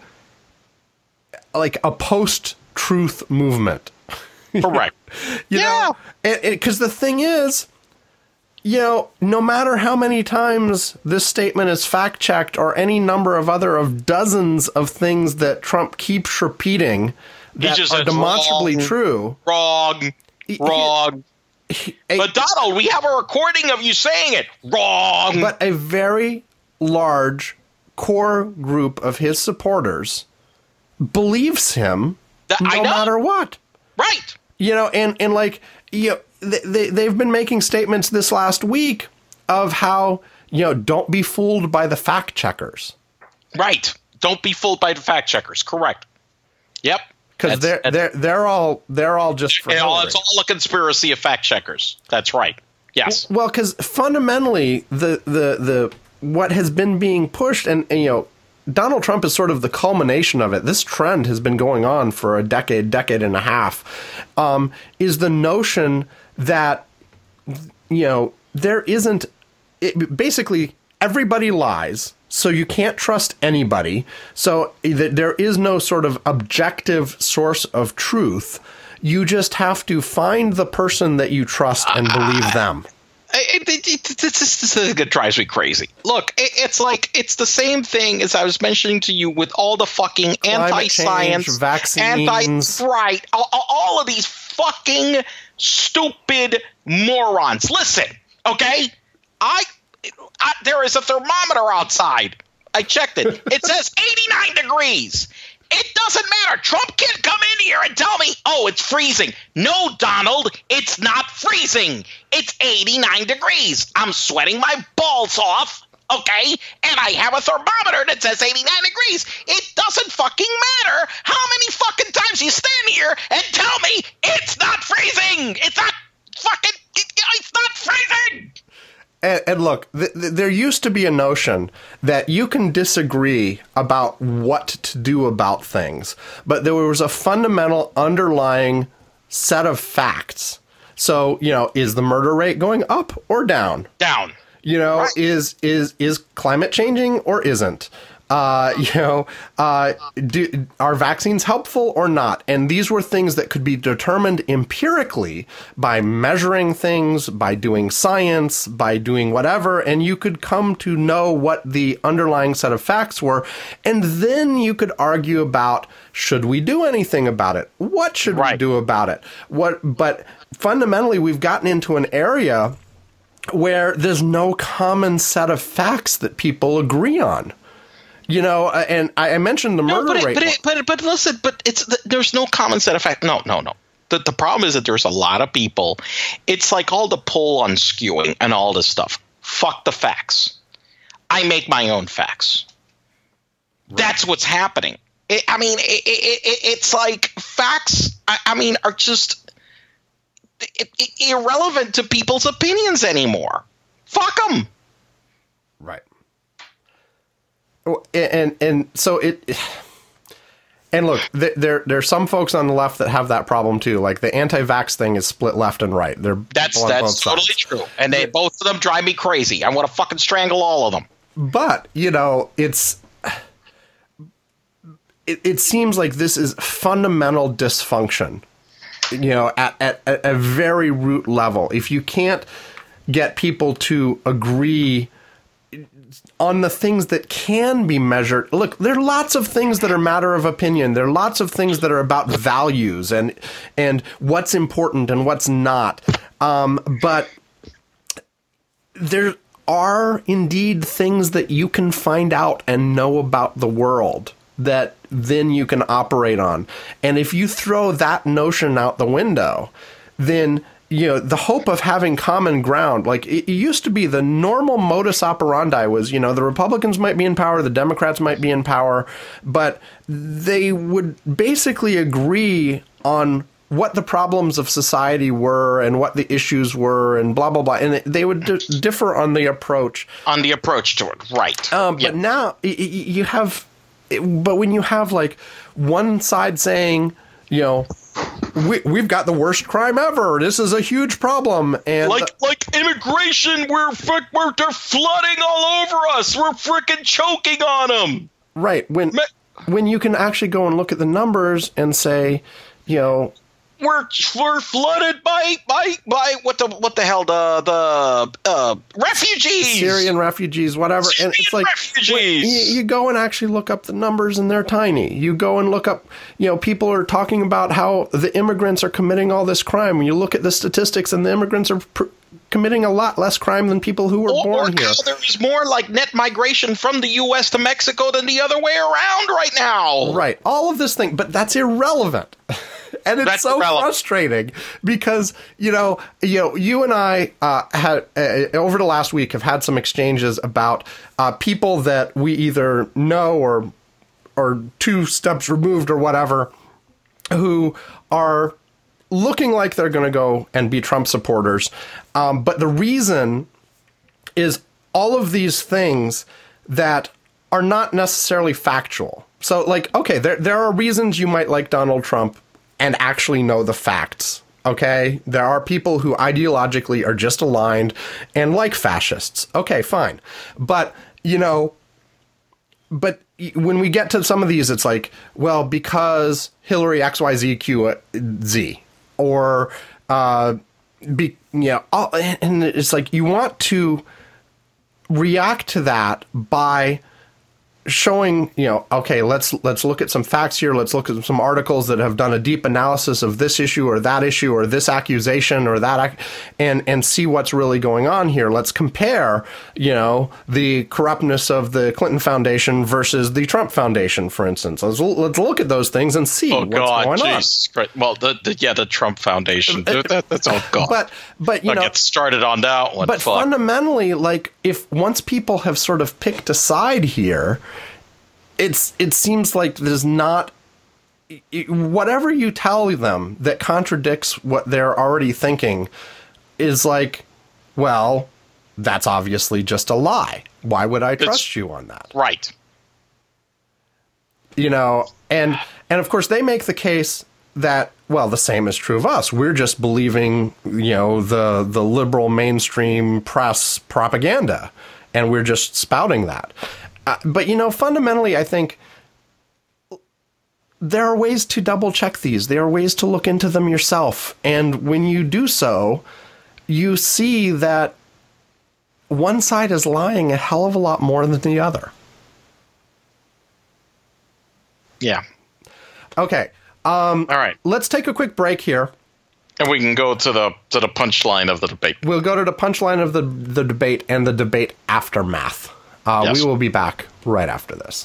Speaker 1: like, a post-truth movement.
Speaker 2: Correct.
Speaker 1: You
Speaker 2: Yeah.
Speaker 1: know, because the thing is, you know, no matter how many times this statement is fact checked or any number of other of dozens of things that Trump keeps repeating that
Speaker 2: just
Speaker 1: are
Speaker 2: says
Speaker 1: demonstrably
Speaker 2: wrong.
Speaker 1: true.
Speaker 2: Wrong.
Speaker 1: he-
Speaker 2: Wrong.
Speaker 1: a-
Speaker 2: But Donald, we have a recording of you saying it. Wrong.
Speaker 1: But a very large core group of his supporters believes him
Speaker 2: Th-
Speaker 1: no
Speaker 2: I know.
Speaker 1: matter what.
Speaker 2: Right.
Speaker 1: You know, and, and like, you know, they, they, they've been making statements this last week of how, you know, don't be fooled by the fact checkers.
Speaker 2: Right. Don't be fooled by the fact checkers. Correct. Yep.
Speaker 1: Because they're,
Speaker 2: That's-
Speaker 1: they're, they're all, they're all just for
Speaker 2: You know,
Speaker 1: Hillary.
Speaker 2: it's all a conspiracy of fact checkers. That's right. Yes.
Speaker 1: Well, because fundamentally, the, the, the, what has been being pushed, and, and, you know, Donald Trump is sort of the culmination of it. This trend has been going on for a decade, decade and a half, um, is the notion that, you know, there isn't, it, basically everybody lies, so you can't trust anybody. So that there is no sort of objective source of truth. You just have to find the person that you trust and believe them.
Speaker 2: It, it, it, this, is, this is, it drives me crazy. Look, it, it's like it's the same thing as I was mentioning to you with all the fucking
Speaker 1: Climate
Speaker 2: anti-science,
Speaker 1: change, vaccines.
Speaker 2: anti right, all, all of these fucking stupid morons. Listen, okay, I, I there is a thermometer outside. I checked it. It says eighty-nine degrees. It doesn't matter. Trump can't come in here and tell me, oh, it's freezing. No, Donald, it's not freezing. It's eighty-nine degrees. I'm sweating my balls off. okay? And I have a thermometer that says eighty-nine degrees. It doesn't fucking matter how many fucking times you stand here and tell me it's not freezing. It's not fucking, it's not freezing.
Speaker 1: And, and look, th- th- there used to be a notion that you can disagree about what to do about things, but there was a fundamental underlying set of facts. So, you know, is the murder rate going up or down?
Speaker 2: Down.
Speaker 1: You know,
Speaker 2: Right.
Speaker 1: is is is climate changing or isn't? Uh, you know, uh, do, are vaccines helpful or not? And these were things that could be determined empirically by measuring things, by doing science, by doing whatever, and you could come to know what the underlying set of facts were. And then you could argue about, should we do anything about it? What should we
Speaker 2: Right.
Speaker 1: do about it? What? But fundamentally, we've gotten into an area where there's no common set of facts that people agree on. You know, uh, and I, I mentioned the murder
Speaker 2: No, but, it,
Speaker 1: rate.
Speaker 2: but, it, but but listen, but it's there's no common set of facts. No, no, no. The the problem is that there's a lot of people. It's like all the poll unskewing and all this stuff. Fuck the facts. I make my own facts. Right. That's what's happening. It, I mean, it, it, it, it's like facts. I, I mean, are just it, it, irrelevant to people's opinions anymore. Fuck them.
Speaker 1: Right. And and so it, and look, there there are some folks on the left that have that problem too. Like the anti-vax thing is split left and right. They're
Speaker 2: that's that's totally sides. True, and they both of them drive me crazy. I want to fucking strangle all of them.
Speaker 1: But you know, it's it, it seems like this is fundamental dysfunction. You know, at, at at a very root level, if you can't get people to agree on the things that can be measured. Look, there are lots of things that are matter of opinion. There are lots of things that are about values and and what's important and what's not. Um, but there are indeed things that you can find out and know about the world that then you can operate on. And if you throw that notion out the window, then you know, the hope of having common ground, like it, it used to be the normal modus operandi was, you know, the Republicans might be in power, the Democrats might be in power, but they would basically agree on what the problems of society were and what the issues were and blah, blah, blah. And it, they would d- differ on the approach.
Speaker 2: On the approach to it, right.
Speaker 1: Um,
Speaker 2: yep.
Speaker 1: But now y- y- you have, but when you have like one side saying, you know, We, we've got the worst crime ever. This is a huge problem. And
Speaker 2: like like immigration, we're frick, we're they're flooding all over us. We're freaking choking on them.
Speaker 1: Right. When
Speaker 2: Me-
Speaker 1: when you can actually go and look at the numbers and say, you know,
Speaker 2: we're we're flooded by by by what the what the hell the the uh, refugees,
Speaker 1: Syrian refugees, whatever.
Speaker 2: Syrian
Speaker 1: and it's like
Speaker 2: refugees.
Speaker 1: You, you go and actually look up the numbers, and they're tiny. You go and look up, you know, people are talking about how the immigrants are committing all this crime. When you look at the statistics, and the immigrants are pr- committing a lot less crime than people who were
Speaker 2: or,
Speaker 1: born
Speaker 2: or
Speaker 1: here.
Speaker 2: There is more like net migration from the U S to Mexico than the other way around right now.
Speaker 1: Right. All of this thing, but that's irrelevant. And it's
Speaker 2: That's
Speaker 1: so
Speaker 2: irrelevant.
Speaker 1: frustrating because, you know, you know, you and I uh, had uh, over the last week have had some exchanges about uh, people that we either know or or two steps removed or whatever who are looking like they're going to go and be Trump supporters. Um, but the reason is all of these things that are not necessarily factual. So, like, okay, there there are reasons you might like Donald Trump and actually know the facts, okay? There are people who ideologically are just aligned and like fascists. Okay, fine. But, you know, but when we get to some of these, it's like, well, because Hillary X Y Z Q Z, or, uh, be, you know, all, and it's like you want to react to that by showing, you know, okay, let's let's look at some facts here. Let's look at some articles that have done a deep analysis of this issue or that issue or this accusation or that, ac- and and see what's really going on here. Let's compare, you know, the corruptness of the Clinton Foundation versus the Trump Foundation, for instance. Let's let's look at those things and see
Speaker 2: oh,
Speaker 1: what's
Speaker 2: God,
Speaker 1: going
Speaker 2: Jesus
Speaker 1: on.
Speaker 2: Christ. Well, the, the yeah, the Trump Foundation. that, that's oh God.
Speaker 1: But but you
Speaker 2: I'll
Speaker 1: know,
Speaker 2: get started on that one.
Speaker 1: But
Speaker 2: Fuck.
Speaker 1: fundamentally, like, if once people have sort of picked a side here, it's it seems like there's not whatever you tell them that contradicts what they're already thinking is like, well, that's obviously just a lie. Why would I trust
Speaker 2: It's,
Speaker 1: you on that?
Speaker 2: Right.
Speaker 1: You know, and and of course they make the case that, well, the same is true of us. We're just believing, you know, the the liberal mainstream press propaganda, and we're just spouting that. Uh, but, you know, fundamentally, I think there are ways to double check these. There are ways to look into them yourself. And when you do so, you see that one side is lying a hell of a lot more than the other.
Speaker 2: Yeah.
Speaker 1: Okay. Um,
Speaker 2: All right.
Speaker 1: Let's take a quick break here.
Speaker 2: And we can go to the to the punchline of the debate.
Speaker 1: We'll go to the punchline of the, the debate and the debate aftermath. Uh,
Speaker 2: Yes.
Speaker 1: We will be back right after this.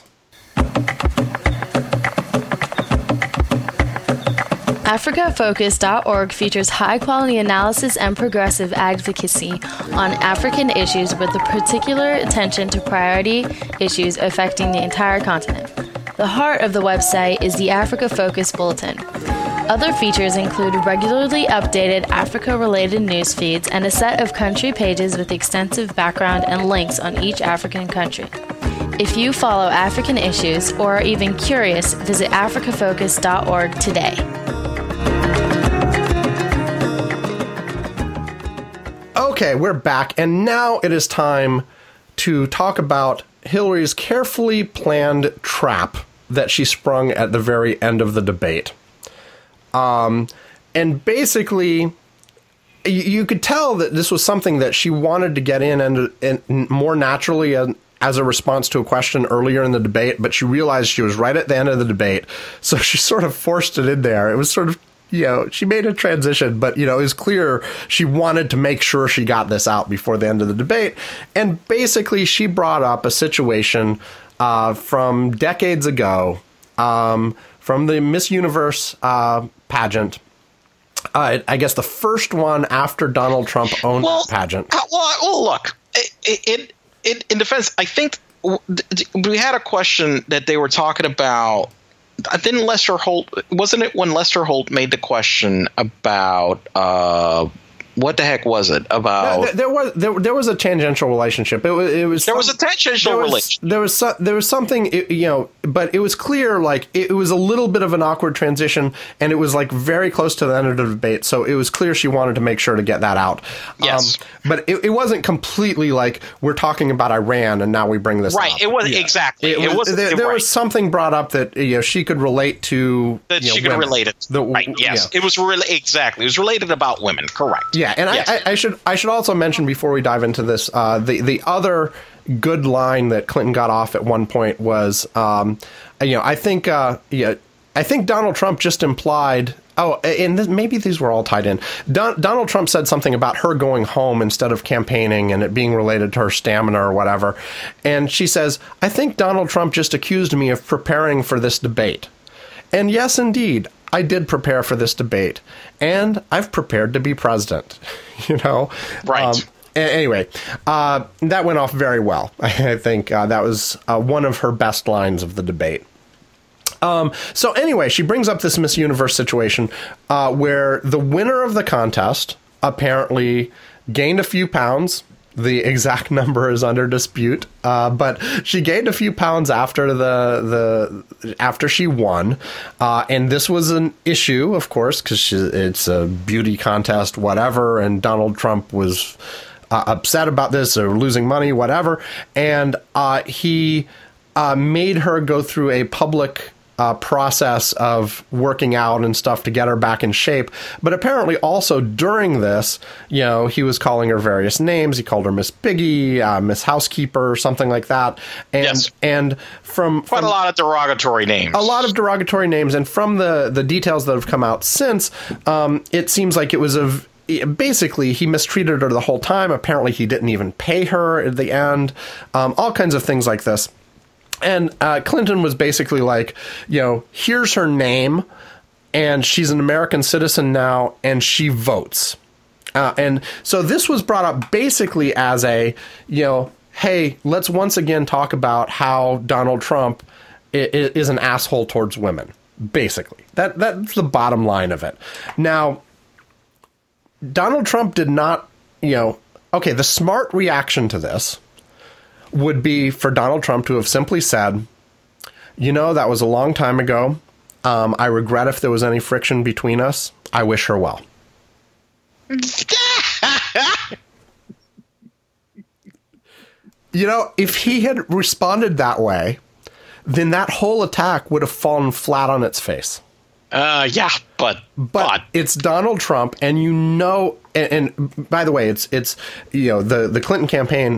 Speaker 4: Africa Focus dot org features high-quality analysis and progressive advocacy on African issues with a particular attention to priority issues affecting the entire continent. The heart of the website is the Africa Focus Bulletin. Other features include regularly updated Africa-related news feeds and a set of country pages with extensive background and links on each African country. If you follow African issues or are even curious, visit Africa Focus dot org today.
Speaker 1: Okay, we're back, and now it is time to talk about Hillary's carefully planned trap that she sprung at the very end of the debate. Um, and basically, you, you could tell that this was something that she wanted to get in and, and more naturally as, as a response to a question earlier in the debate, but she realized she was right at the end of the debate, so she sort of forced it in there. It was sort of, you know, she made a transition, but, you know, it was clear she wanted to make sure she got this out before the end of the debate. And basically, she brought up a situation uh, from decades ago, um, from the Miss Universe uh, pageant. Uh, I guess the first one after Donald Trump owned
Speaker 2: well,
Speaker 1: the pageant.
Speaker 2: Uh, well, well, look, in, in, in defense, I think we had a question that they were talking about. Didn't Lester Holt, wasn't it when Lester Holt made the question about, uh, what the heck was it about?
Speaker 1: There, there was there, there was a tangential relationship. It was it was
Speaker 2: there
Speaker 1: some,
Speaker 2: was a tangential
Speaker 1: there was,
Speaker 2: relationship.
Speaker 1: There was so, there was something, you know, but it was clear, like it, it was a little bit of an awkward transition, and it was like very close to the end of the debate. So it was clear she wanted to make sure to get that out.
Speaker 2: Yes,
Speaker 1: um, but it, it wasn't completely like we're talking about Iran and now we bring this
Speaker 2: right.
Speaker 1: up.
Speaker 2: It was
Speaker 1: yeah.
Speaker 2: exactly.
Speaker 1: It,
Speaker 2: it
Speaker 1: was,
Speaker 2: was
Speaker 1: there, there
Speaker 2: right.
Speaker 1: was something brought up that, you know, she could relate to.
Speaker 2: That
Speaker 1: you know,
Speaker 2: she could
Speaker 1: women.
Speaker 2: relate it.
Speaker 1: The,
Speaker 2: right. Yes,
Speaker 1: yeah.
Speaker 2: it was really exactly. It was related about women. Correct.
Speaker 1: Yeah, and
Speaker 2: yes.
Speaker 1: I, I, I should I should also mention before we dive into this, uh, the the other good line that Clinton got off at one point was, um, you know, I think, uh, yeah, I think Donald Trump just implied. Oh, and this, maybe these were all tied in. Don, Donald Trump said something about her going home instead of campaigning and it being related to her stamina or whatever. And she says, I think Donald Trump just accused me of preparing for this debate. And yes, indeed, I did prepare for this debate. And I've prepared to be president, you know?
Speaker 2: Right.
Speaker 1: Um, Anyway, uh, that went off very well. I think uh, that was uh, one of her best lines of the debate. Um, so anyway, she brings up this Miss Universe situation uh, where the winner of the contest apparently gained a few pounds. The exact number is under dispute, uh, but she gained a few pounds after the the after she won, uh, and this was an issue, of course, because it's a beauty contest, whatever. And Donald Trump was uh, upset about this or losing money, whatever, and uh, he uh, made her go through a public uh, process of working out and stuff to get her back in shape. But apparently also during this, you know, he was calling her various names. He called her Miss Piggy, uh, Miss Housekeeper, or something like that. And,
Speaker 2: Yes.
Speaker 1: and from,
Speaker 2: Quite
Speaker 1: from
Speaker 2: a lot of derogatory names.
Speaker 1: a lot of derogatory names. And from the, the details that have come out since, um, it seems like it was a... Basically, he mistreated her the whole time. Apparently, he didn't even pay her at the end. Um, all kinds of things like this. And uh, Clinton was basically like, you know, here's her name, and she's an American citizen now, and she votes. Uh, and so this was brought up basically as a, you know, hey, let's once again talk about how Donald Trump i- i- is an asshole towards women. Basically, that that's the bottom line of it. Now, Donald Trump did not, you know, okay, the smart reaction to this would be for Donald Trump to have simply said, you know, that was a long time ago. Um, I regret if there was any friction between us. I wish her well. You know, if he had responded that way, then that whole attack would have fallen flat on its face.
Speaker 2: Uh, yeah, but,
Speaker 1: But
Speaker 2: but
Speaker 1: it's Donald Trump, and you know, and, and by the way, it's it's you know the the Clinton campaign.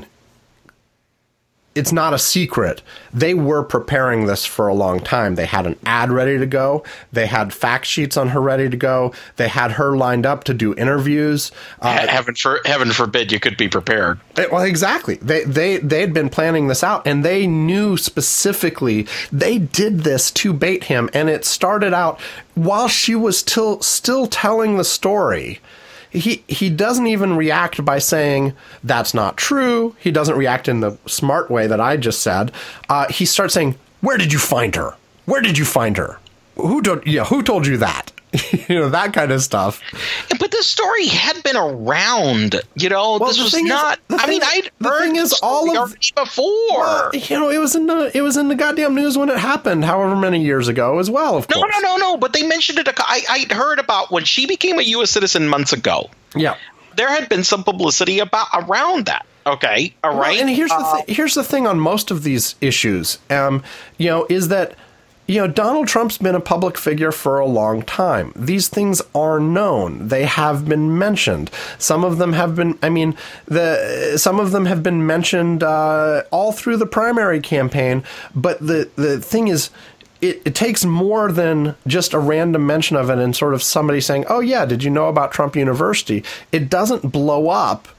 Speaker 1: It's not a secret. They were preparing this for a long time. They had an ad ready to go. They had fact sheets on her ready to go. They had her lined up to do interviews. Uh,
Speaker 2: heaven for heaven forbid you could be prepared.
Speaker 1: well, exactly. They they they had been planning this out, and they knew specifically they did this to bait him. And it started out while she was still still telling the story. He he doesn't even react by saying that's not true. He doesn't react in the smart way that I just said. Uh, he starts saying, "Where did you find her? Where did you find her? Who told yeah? Who told you that?" You know, that kind of stuff.
Speaker 2: But this story had been around, you know.
Speaker 1: Well,
Speaker 2: this
Speaker 1: the
Speaker 2: was
Speaker 1: thing is-
Speaker 2: not.
Speaker 1: the
Speaker 2: I
Speaker 1: thing-
Speaker 2: mean, I'd
Speaker 1: the
Speaker 2: heard
Speaker 1: thing is,
Speaker 2: this
Speaker 1: all
Speaker 2: story
Speaker 1: of-
Speaker 2: already before.
Speaker 1: Well, you know, it was in the it was in the goddamn news when it happened, however many years ago as well. Of
Speaker 2: no,
Speaker 1: course.
Speaker 2: no, no, no. But they mentioned it. A, I I'd heard about when she became a U S citizen months ago.
Speaker 1: Yeah.
Speaker 2: There had been some publicity about around that. Okay, all right.
Speaker 1: Well, and here's the
Speaker 2: Uh,
Speaker 1: th- here's the thing on most of these issues, um, you know, is that you know Donald Trump's been a public figure for a long time. These things are known; they have been mentioned. Some of them have been. I mean, the some of them have been mentioned uh, all through the primary campaign. But the the thing is. It, it takes more than just a random mention of it and sort of somebody saying, oh, yeah, did you know about Trump University? It doesn't blow up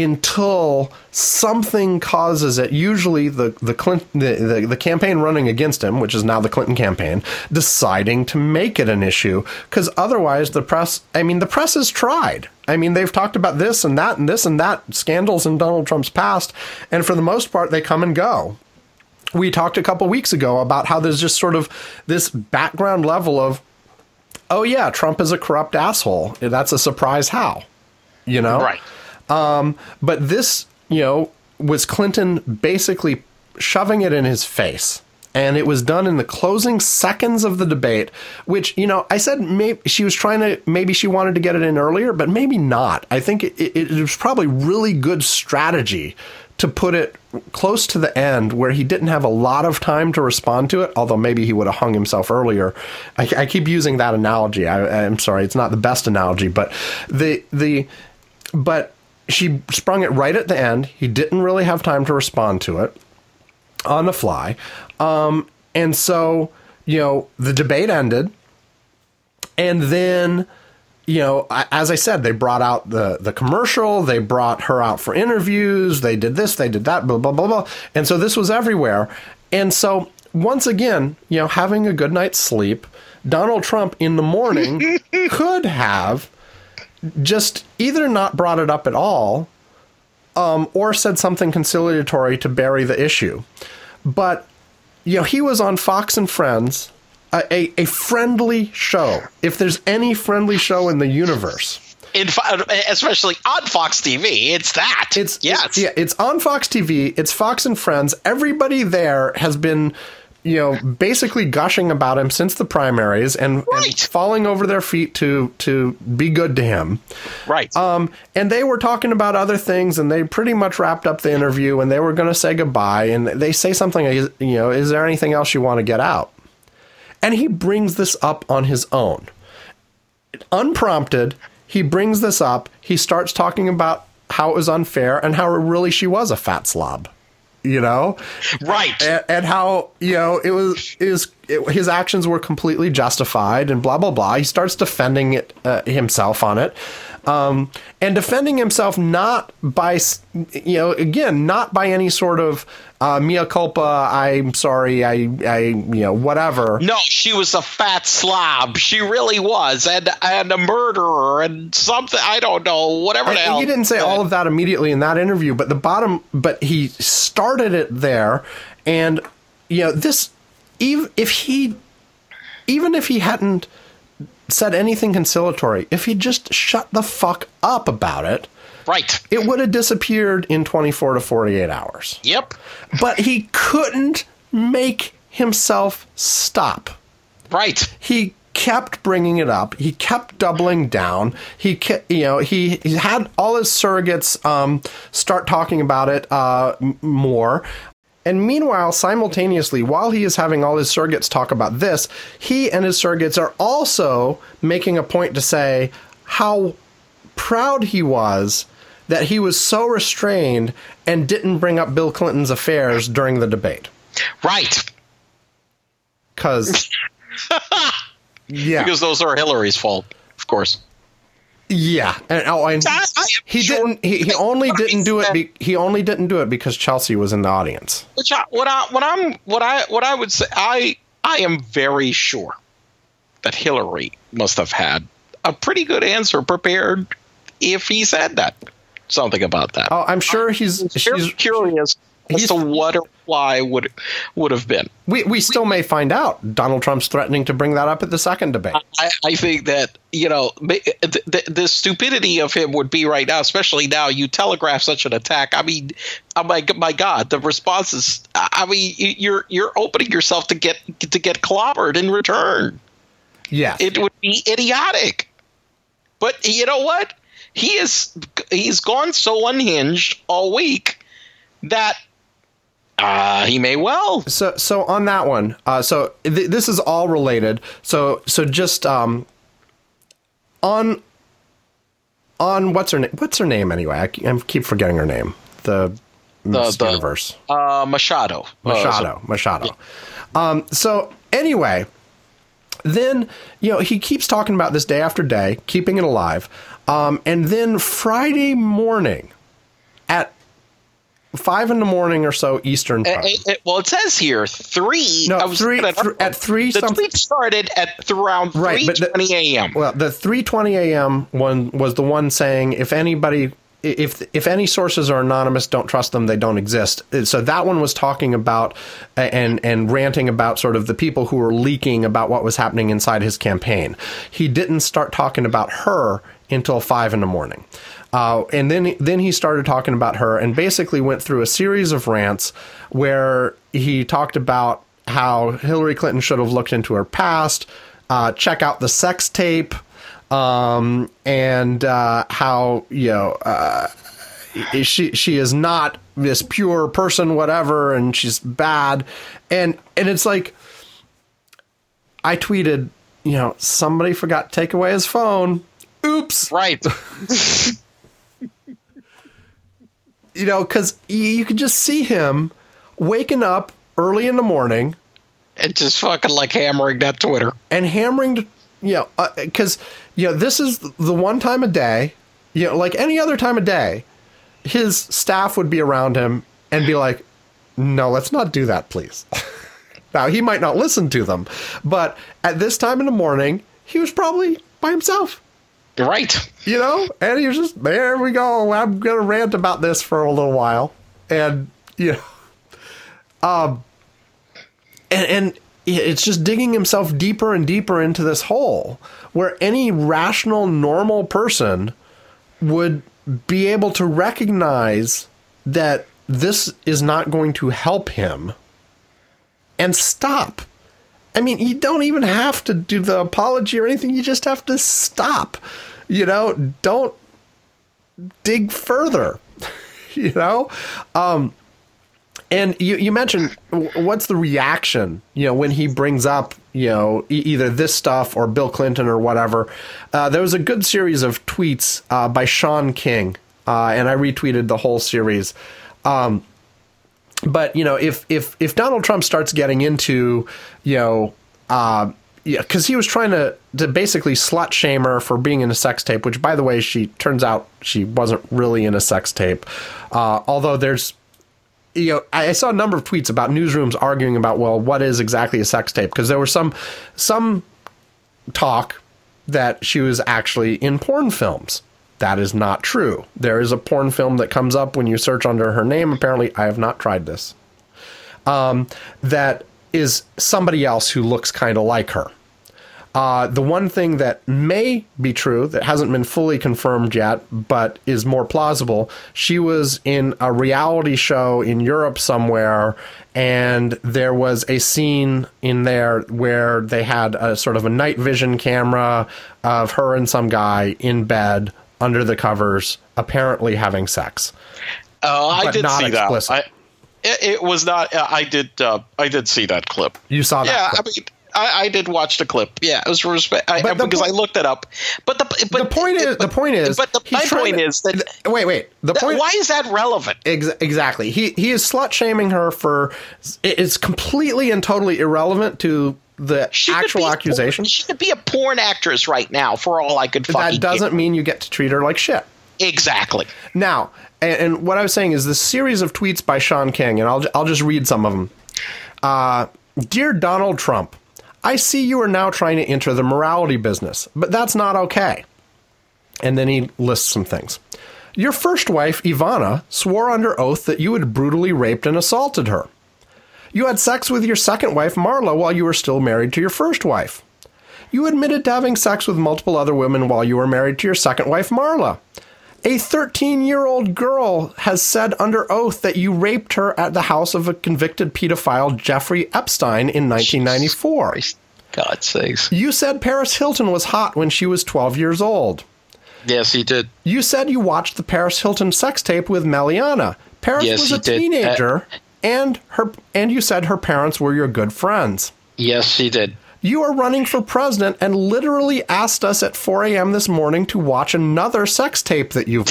Speaker 1: until something causes it. Usually the the, Clinton, the, the the campaign running against him, which is now the Clinton campaign, deciding to make it an issue. Because otherwise the press, I mean, the press has tried. I mean, they've talked about this and that and this and that scandals in Donald Trump's past. And for the most part, they come and go. We talked a couple weeks ago about how there's just sort of this background level of, oh, yeah, Trump is a corrupt asshole. That's a surprise how, you know?
Speaker 2: right.
Speaker 1: Um, but this, you know, was Clinton basically shoving it in his face. And it was done in the closing seconds of the debate, which, you know, I said maybe she was trying to, maybe she wanted to get it in earlier, but maybe not. I think it, it, it was probably really good strategy to put it close to the end where he didn't have a lot of time to respond to it, although maybe he would have hung himself earlier. I, I keep using that analogy. I, I'm sorry, it's not the best analogy, but the the but she sprung it right at the end. He didn't really have time to respond to it on the fly. Um, and so, you know, the debate ended, and then, you know, as I said, they brought out the, the commercial, they brought her out for interviews, they did this, they did that, blah, blah, blah, blah. And so this was everywhere. And so once again, you know, having a good night's sleep, Donald Trump in the morning could have just either not brought it up at all, um, or said something conciliatory to bury the issue. But, you know, he was on Fox and Friends, a, a, a friendly show. If there's any friendly show in the universe.
Speaker 2: In, especially on Fox T V, it's that.
Speaker 1: It's
Speaker 2: yes.
Speaker 1: It's, yeah, it's on Fox T V. It's Fox and Friends. Everybody there has been, you know, basically gushing about him since the primaries and,
Speaker 2: Right.
Speaker 1: and falling over their feet to to be good to him.
Speaker 2: Right.
Speaker 1: Um, and they were talking about other things, and they pretty much wrapped up the interview, and they were going to say goodbye. And they say something, you know, is there anything else you want to get out? And he brings this up on his own. Unprompted, he brings this up. He starts talking about how it was unfair and how really she was a fat slob, you know?
Speaker 2: Right.
Speaker 1: And, and how, you know, it was, it was it, his actions were completely justified and blah, blah, blah. He starts defending it uh, himself on it. Um, and defending himself not by, you know, again, not by any sort of uh, mea culpa, I'm sorry, I, I, you know, whatever.
Speaker 2: No, she was a fat slob. She really was. And, and a murderer and something, I don't know, whatever the hell.
Speaker 1: He didn't say all of that immediately in that interview, but the bottom, but he started it there. And, you know, this, even if he, even if he hadn't said anything conciliatory, if he just shut the fuck up about it,
Speaker 2: right,
Speaker 1: it would have disappeared in twenty-four to forty-eight hours.
Speaker 2: Yep.
Speaker 1: But he couldn't make himself stop.
Speaker 2: Right.
Speaker 1: He kept bringing it up. He kept doubling down. He, kept, you know, he, he had all his surrogates um, start talking about it uh, m- more. And meanwhile, simultaneously, while he is having all his surrogates talk about this, he and his surrogates are also making a point to say how proud he was that he was so restrained and didn't bring up Bill Clinton's affairs during the debate.
Speaker 2: Right.
Speaker 1: Because, yeah.
Speaker 2: Because those are Hillary's fault, of course.
Speaker 1: Yeah, and, oh, and
Speaker 2: I, I
Speaker 1: he
Speaker 2: sure
Speaker 1: didn't. He, he only didn't do it. Be, he only didn't do it because Chelsea was in the audience.
Speaker 2: Which I, what I what I'm what I what I would say I I am very sure that Hillary must have had a pretty good answer prepared if he said that something about that.
Speaker 1: Oh, I'm sure he's.
Speaker 2: I'm very
Speaker 1: she's
Speaker 2: curious as to what or why would would have been.
Speaker 1: We we still may find out. Donald Trump's threatening to bring that up at the second debate.
Speaker 2: I, I think that, you know, the, the, the stupidity of him would be right now, especially now you telegraph such an attack. I mean, oh my, my God, the response is, I mean, you're you're opening yourself to get to get clobbered in return.
Speaker 1: Yes.
Speaker 2: It would be idiotic. But you know what? He is he's gone so unhinged all week that Uh, he may well.
Speaker 1: So, so on that one, uh, so th- this is all related. So, so just um, on on what's her name? What's her name anyway? I keep, I keep forgetting her name. The,
Speaker 2: the
Speaker 1: Miss
Speaker 2: the,
Speaker 1: Universe.
Speaker 2: Uh, Machado.
Speaker 1: Machado.
Speaker 2: Uh, so,
Speaker 1: Machado.
Speaker 2: Yeah.
Speaker 1: Um. So anyway, then you know he keeps talking about this day after day, keeping it alive. Um, and then Friday morning at five in the morning or so Eastern time.
Speaker 2: It, it, well, it says here three.
Speaker 1: No,
Speaker 2: I was
Speaker 1: three
Speaker 2: th-
Speaker 1: th- at three.
Speaker 2: The
Speaker 1: something.
Speaker 2: tweet started at th- around
Speaker 1: Right,
Speaker 2: three
Speaker 1: but the-
Speaker 2: twenty a.m.
Speaker 1: Well, the three twenty a.m. one was the one saying if anybody, if if any sources are anonymous, don't trust them. They don't exist. So that one was talking about and and ranting about sort of the people who were leaking about what was happening inside his campaign. He didn't start talking about her until five in the morning. Uh, and then then he started talking about her and basically went through a series of rants where he talked about how Hillary Clinton should have looked into her past, uh, check out the sex tape, um, and uh, how, you know, uh, she she is not this pure person, whatever, and she's bad. And, and it's like, I tweeted, you know, somebody forgot to take away his phone. Oops.
Speaker 2: Right.
Speaker 1: You know, because you could just see him waking up early in the morning.
Speaker 2: And just fucking like hammering that Twitter.
Speaker 1: And hammering, you know, because, uh, you know, this is the one time a day, you know, like any other time of day, his staff would be around him and be like, no, let's not do that, please. Now, he might not listen to them, but at this time in the morning, he was probably by himself.
Speaker 2: Right.
Speaker 1: You know, and he was just, there we go. I'm going to rant about this for a little while. And, you know, um, and, and it's just digging himself deeper and deeper into this hole where any rational, normal person would be able to recognize that this is not going to help him and stop. I mean, you don't even have to do the apology or anything. You just have to stop. You know, don't dig further. You know? Um, and you, you mentioned, what's the reaction, you know, when he brings up, you know, e- either this stuff or Bill Clinton or whatever, uh, there was a good series of tweets uh, by Sean King, uh, and I retweeted the whole series. Um, but, you know, if, if, if Donald Trump starts getting into, you know, uh, yeah, because he was trying to, to basically slut shame her for being in a sex tape, which, by the way, she turns out she wasn't really in a sex tape. Uh, although there's, you know, I saw a number of tweets about newsrooms arguing about, well, what is exactly a sex tape? Because there was some some talk that she was actually in porn films. That is not true. There is a porn film that comes up when you search under her name. Apparently, I have not tried this. Um, that is somebody else who looks kind of like her. Uh, the one thing that may be true, that hasn't been fully confirmed yet, but is more plausible, she was in a reality show in Europe somewhere, and there was a scene in there where they had a sort of a night vision camera of her and some guy in bed under the covers, apparently having sex.
Speaker 2: Oh, uh, I did see
Speaker 1: explicit.
Speaker 2: that. I, it, it was not. Uh, I did. Uh, I did see that clip.
Speaker 1: You saw that?
Speaker 2: Yeah,
Speaker 1: clip.
Speaker 2: I mean. I, I did watch the clip. Yeah, it was for respect I, because po- I looked it up. But the but
Speaker 1: the point is
Speaker 2: but,
Speaker 1: the point is.
Speaker 2: But the, my point
Speaker 1: to,
Speaker 2: is that
Speaker 1: wait wait the
Speaker 2: that,
Speaker 1: point.
Speaker 2: Why is that relevant?
Speaker 1: Ex- exactly. He he is slut shaming her for. It's completely and totally irrelevant to the
Speaker 2: she
Speaker 1: actual accusation.
Speaker 2: Porn, she could be a porn actress right now, for all I could fucking.
Speaker 1: That doesn't
Speaker 2: care.
Speaker 1: mean you get to treat her like shit.
Speaker 2: Exactly.
Speaker 1: Now, and, and what I was saying is this series of tweets by Sean King, and I'll I'll just read some of them. Uh, Dear Donald Trump, I see you are now trying to enter the morality business, but that's not okay. And then he lists some things. Your first wife, Ivana, swore under oath that you had brutally raped and assaulted her. You had sex with your second wife, Marla, while you were still married to your first wife. You admitted to having sex with multiple other women while you were married to your second wife, Marla. A thirteen-year-old girl has said under oath that you raped her at the house of a convicted pedophile, Jeffrey Epstein, in nineteen ninety-four.
Speaker 2: God's sakes.
Speaker 1: You said Paris Hilton was hot when she was twelve years old.
Speaker 2: Yes, he did.
Speaker 1: You said you watched the Paris Hilton sex tape with Meliana. Paris
Speaker 2: yes,
Speaker 1: was a
Speaker 2: did.
Speaker 1: teenager,
Speaker 2: uh,
Speaker 1: and her and you said her parents were your good friends.
Speaker 2: Yes, she did.
Speaker 1: You are running for president and literally asked us at four a.m. this morning to watch another sex tape that you've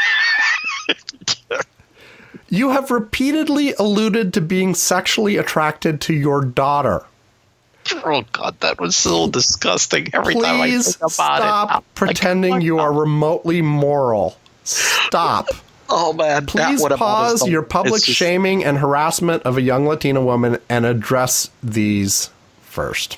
Speaker 1: watched. You have repeatedly alluded to being sexually attracted to your daughter.
Speaker 2: Oh, God, that was so disgusting. Every
Speaker 1: Please
Speaker 2: time I think about
Speaker 1: stop
Speaker 2: it,
Speaker 1: pretending
Speaker 2: like,
Speaker 1: you are remotely moral. Stop.
Speaker 2: Oh, man.
Speaker 1: Please pause your public
Speaker 2: just...
Speaker 1: shaming and harassment of a young Latina woman and address these first.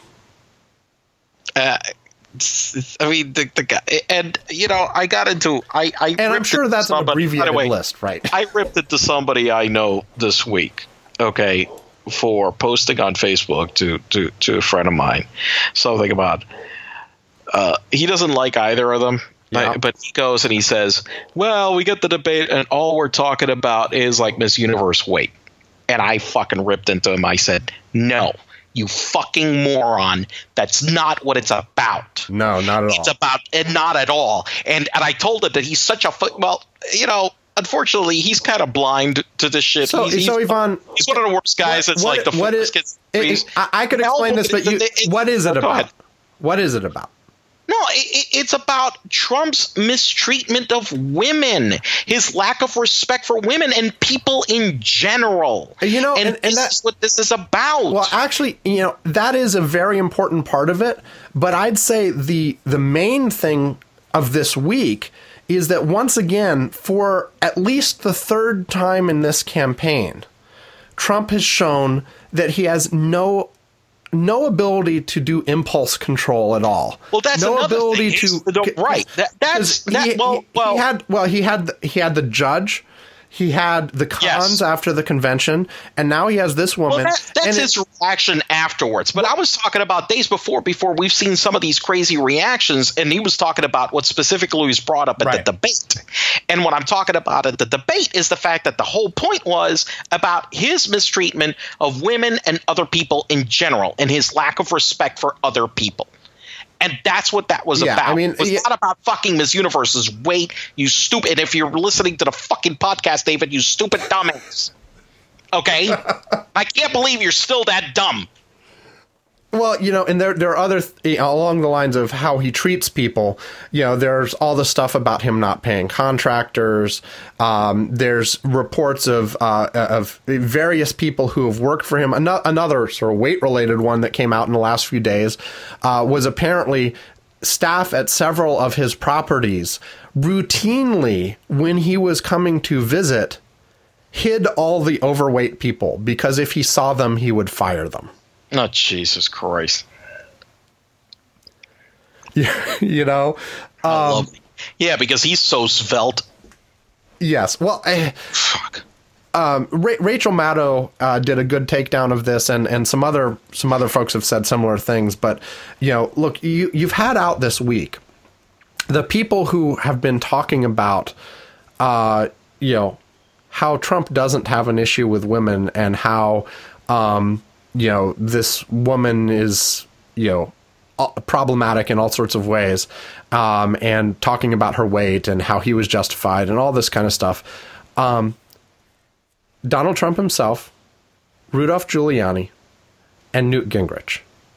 Speaker 2: Uh, I mean, the, the guy, and you know, I got into, I, I
Speaker 1: and I'm sure that's an abbreviated way, list, right?
Speaker 2: I ripped it to somebody I know this week, okay, for posting on Facebook to to to a friend of mine something about. Uh, he doesn't like either of them, yeah. I, but he goes and he says, "Well, we get the debate, and all we're talking about is like Miss Universe weight." And I fucking ripped into him. I said, "No. You fucking moron. That's not what it's about."
Speaker 1: No, not at all.
Speaker 2: It's about and not at all. And and I told him that he's such a fu- well, you know, unfortunately, he's kind of blind to this shit.
Speaker 1: So,
Speaker 2: he's,
Speaker 1: so
Speaker 2: he's,
Speaker 1: Yvonne,
Speaker 2: he's one of the worst guys.
Speaker 1: What,
Speaker 2: it's
Speaker 1: what,
Speaker 2: like the
Speaker 1: what is, it, I, I could explain this, but you, what is it about? What is it about?
Speaker 2: No, it, it's about Trump's mistreatment of women, his lack of respect for women and people in general.
Speaker 1: You know,
Speaker 2: and,
Speaker 1: and, and
Speaker 2: this
Speaker 1: that,
Speaker 2: is what this is about.
Speaker 1: Well, actually, you know, that is a very important part of it. But I'd say the the main thing of this week is that once again, for at least the third time in this campaign, Trump has shown that he has no no ability to do impulse control at all.
Speaker 2: Well, that's
Speaker 1: no
Speaker 2: another
Speaker 1: ability
Speaker 2: thing.
Speaker 1: to
Speaker 2: He's, right. That, that's that.
Speaker 1: He,
Speaker 2: well,
Speaker 1: he,
Speaker 2: well,
Speaker 1: he had well he had the, he had the judge. He had the cons
Speaker 2: yes.
Speaker 1: after the convention, and now he has this woman.
Speaker 2: Well, that, that's his it, reaction afterwards. But I was talking about days before, before we've seen some of these crazy reactions, and he was talking about what specifically was brought up at right. the debate. And what I'm talking about at the debate is the fact that the whole point was about his mistreatment of women and other people in general, and his lack of respect for other people. And that's what that was
Speaker 1: yeah,
Speaker 2: about.
Speaker 1: I mean,
Speaker 2: it was
Speaker 1: yeah.
Speaker 2: not about fucking Miss Universe's weight, you stupid. And if you're listening to the fucking podcast, David, you stupid dumbass. Okay? I can't believe you're still that dumb.
Speaker 1: Well, you know, and there there are other th- along the lines of how he treats people. You know, there's all the stuff about him not paying contractors. Um, there's reports of uh, of various people who have worked for him. Another, another sort of weight related one that came out in the last few days uh, was apparently staff at several of his properties routinely, when he was coming to visit, hid all the overweight people because if he saw them, he would fire them.
Speaker 2: Oh, Jesus Christ.
Speaker 1: Yeah, you know? Um,
Speaker 2: I love it. Yeah, because he's so svelte.
Speaker 1: Yes. Well, uh,
Speaker 2: Fuck.
Speaker 1: Um, Ra- Rachel Maddow uh, did a good takedown of this, and, and some other some other folks have said similar things. But, you know, look, you, you've had out this week the people who have been talking about, uh, you know, how Trump doesn't have an issue with women and how, um, you know, this woman is, you know, problematic in all sorts of ways, um, and talking about her weight and how he was justified and all this kind of stuff. Um, Donald Trump himself, Rudolph Giuliani, and Newt Gingrich.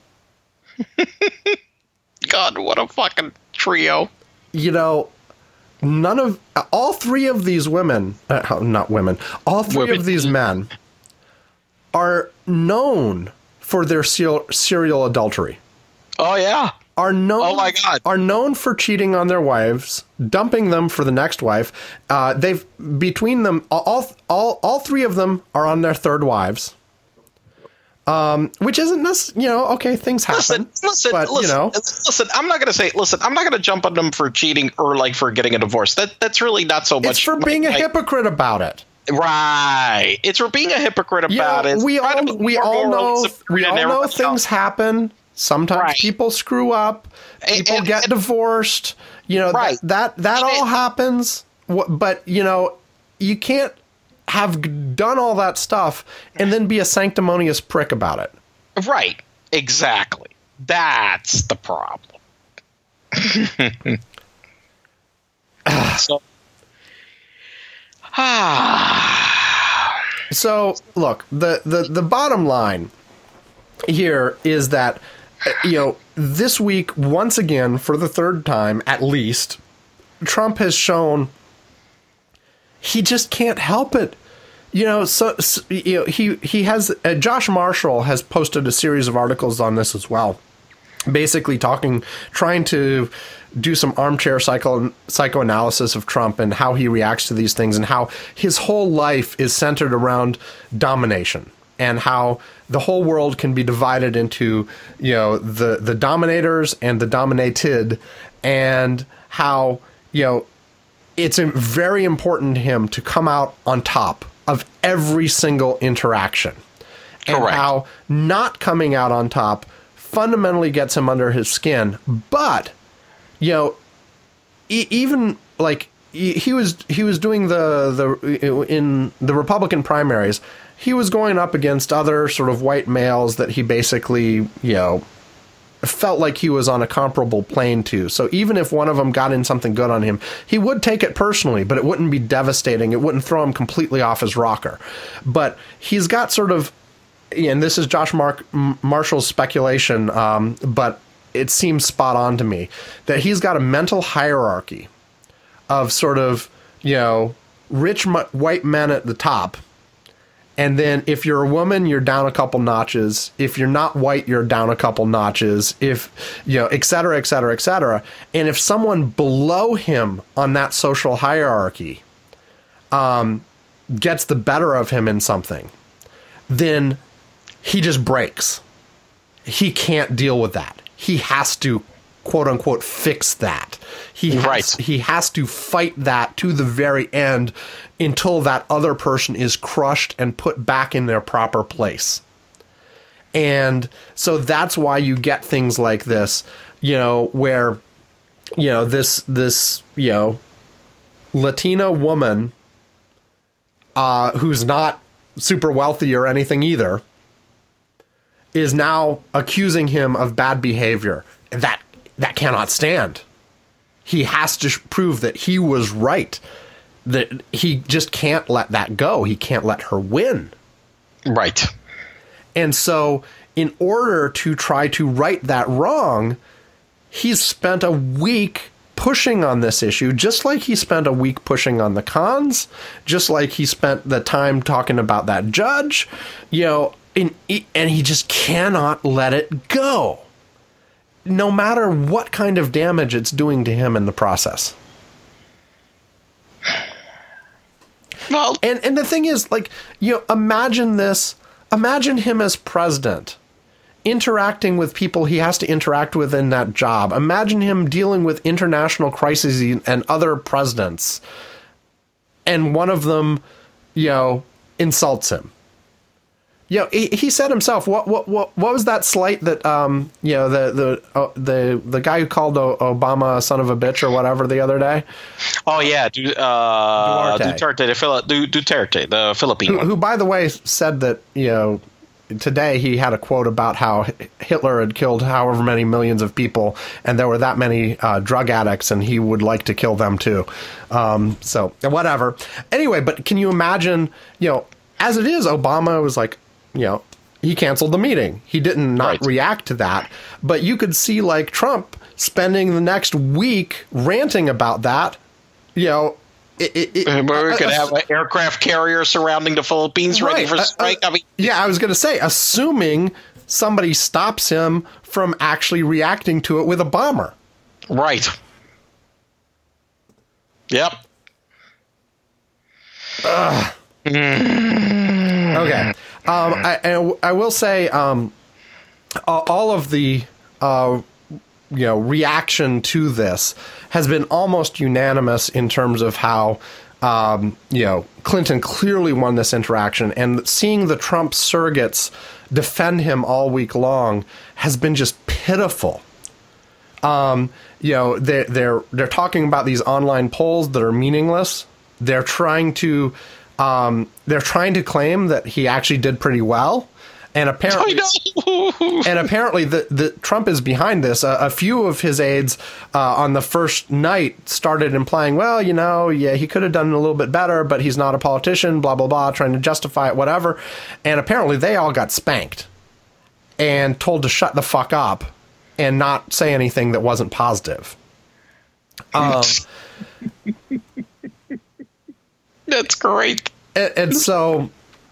Speaker 2: God, what a fucking trio.
Speaker 1: You know, none of, all three of these women, uh, not women, all three women. of these men are known for their serial, serial adultery.
Speaker 2: Oh, yeah.
Speaker 1: Are known,
Speaker 2: oh my God.
Speaker 1: Are known for cheating on their wives, dumping them for the next wife. Uh, they've between them, all all all three of them are on their third wives. Um, which isn't this, you know, okay, things happen.
Speaker 2: Listen, listen,
Speaker 1: but,
Speaker 2: listen,
Speaker 1: you know,
Speaker 2: listen. I'm not going to say, listen, I'm not going to jump on them for cheating or like for getting a divorce. That that's really not so much.
Speaker 1: It's for being
Speaker 2: like,
Speaker 1: a hypocrite about it.
Speaker 2: Right. It's for being a hypocrite about
Speaker 1: you know,
Speaker 2: it.
Speaker 1: We all we all know we all know things else. happen. Sometimes right. people screw up. People and, and, get and, divorced. You know, right. that that, that all it, happens. But, you know, you can't have done all that stuff and then be a sanctimonious prick about it.
Speaker 2: Right. Exactly. That's the problem. so,
Speaker 1: so, look, the, the, the bottom line here is that, you know, this week, once again, for the third time, at least, Trump has shown he just can't help it. You know, so, so you know, he he has uh, Josh Marshall has posted a series of articles on this as well, basically talking, trying to do some armchair psycho psychoanalysis of Trump and how he reacts to these things and how his whole life is centered around domination. And how the whole world can be divided into, you know, the, the dominators and the dominated, and how, you know, it's very important to him to come out on top of every single interaction. And
Speaker 2: Correct.
Speaker 1: How not coming out on top fundamentally gets him under his skin. But, you know, e- even like he, he was he was doing the the in the Republican primaries. He was going up against other sort of white males that he basically, you know, felt like he was on a comparable plane to. So even if one of them got in something good on him, he would take it personally, but it wouldn't be devastating. It wouldn't throw him completely off his rocker. But he's got sort of, and this is Josh Mark, Marshall's speculation, um, but it seems spot on to me, that he's got a mental hierarchy of sort of, you know, rich white men at the top. And then if you're a woman, you're down a couple notches. If you're not white, you're down a couple notches. If, you know, et cetera, et cetera, et cetera. And if someone below him on that social hierarchy um, gets the better of him in something, then he just breaks. He can't deal with that. He has to, quote unquote, fix that. He has,
Speaker 2: right.
Speaker 1: he has to fight that to the very end until that other person is crushed and put back in their proper place. And so that's why you get things like this, you know, where, you know, this, this, you know, Latina woman uh, who's not super wealthy or anything either is now accusing him of bad behavior. That, that cannot stand. He has to prove that he was right. That he just can't let that go. He can't let her win.
Speaker 2: Right.
Speaker 1: And so in order to try to right that wrong, he's spent a week pushing on this issue, just like he spent a week pushing on the cons, just like he spent the time talking about that judge, you know, and, and he just cannot let it go, no matter what kind of damage it's doing to him in the process.
Speaker 2: Well,
Speaker 1: and and the thing is, like, you know, imagine this, imagine him as president, interacting with people he has to interact with in that job. Imagine him dealing with international crises and other presidents, and one of them, you know, insults him. You know, he, he said himself, what what what what was that slight that um you know the the uh, the the guy who called o- Obama a son of a bitch or whatever the other day?
Speaker 2: Oh yeah, du, uh,
Speaker 1: Duterte.
Speaker 2: Duterte, the Phil- du, Duterte, the Philippine
Speaker 1: Who,
Speaker 2: one.
Speaker 1: who, by the way, said that, you know, today he had a quote about how Hitler had killed however many millions of people, and there were that many uh, drug addicts, and he would like to kill them too. Um, so whatever. Anyway, but can you imagine, you know, as it is, Obama was like, you know, he canceled the meeting. He didn't not
Speaker 2: Right.
Speaker 1: react to that. But you could see, like, Trump spending the next week ranting about that, you know. It, it, it,
Speaker 2: We're
Speaker 1: uh,
Speaker 2: going to
Speaker 1: uh,
Speaker 2: have an aircraft carrier surrounding the Philippines ready
Speaker 1: Right.
Speaker 2: for
Speaker 1: Uh,
Speaker 2: strike.
Speaker 1: uh,
Speaker 2: I mean,
Speaker 1: yeah, I was going to say, assuming somebody stops him from actually reacting to it with a bomber.
Speaker 2: right. Yep.
Speaker 1: Okay. Um, I, and I will say, um, all of the, uh, you know, reaction to this has been almost unanimous in terms of how, um, you know, Clinton clearly won this interaction, and seeing the Trump surrogates defend him all week long has been just pitiful. Um, you know, they're, they're, they're talking about these online polls that are meaningless. They're trying to, um, they're trying to claim that he actually did pretty well. And apparently,
Speaker 2: I know.
Speaker 1: and apparently, the, the Trump is behind this. Uh, a few of his aides uh, on the first night started implying, well, you know, yeah, he could have done a little bit better, but he's not a politician, blah, blah, blah, trying to justify it, whatever. And apparently they all got spanked and told to shut the fuck up and not say anything that wasn't positive. Um,
Speaker 2: That's great.
Speaker 1: and, and so...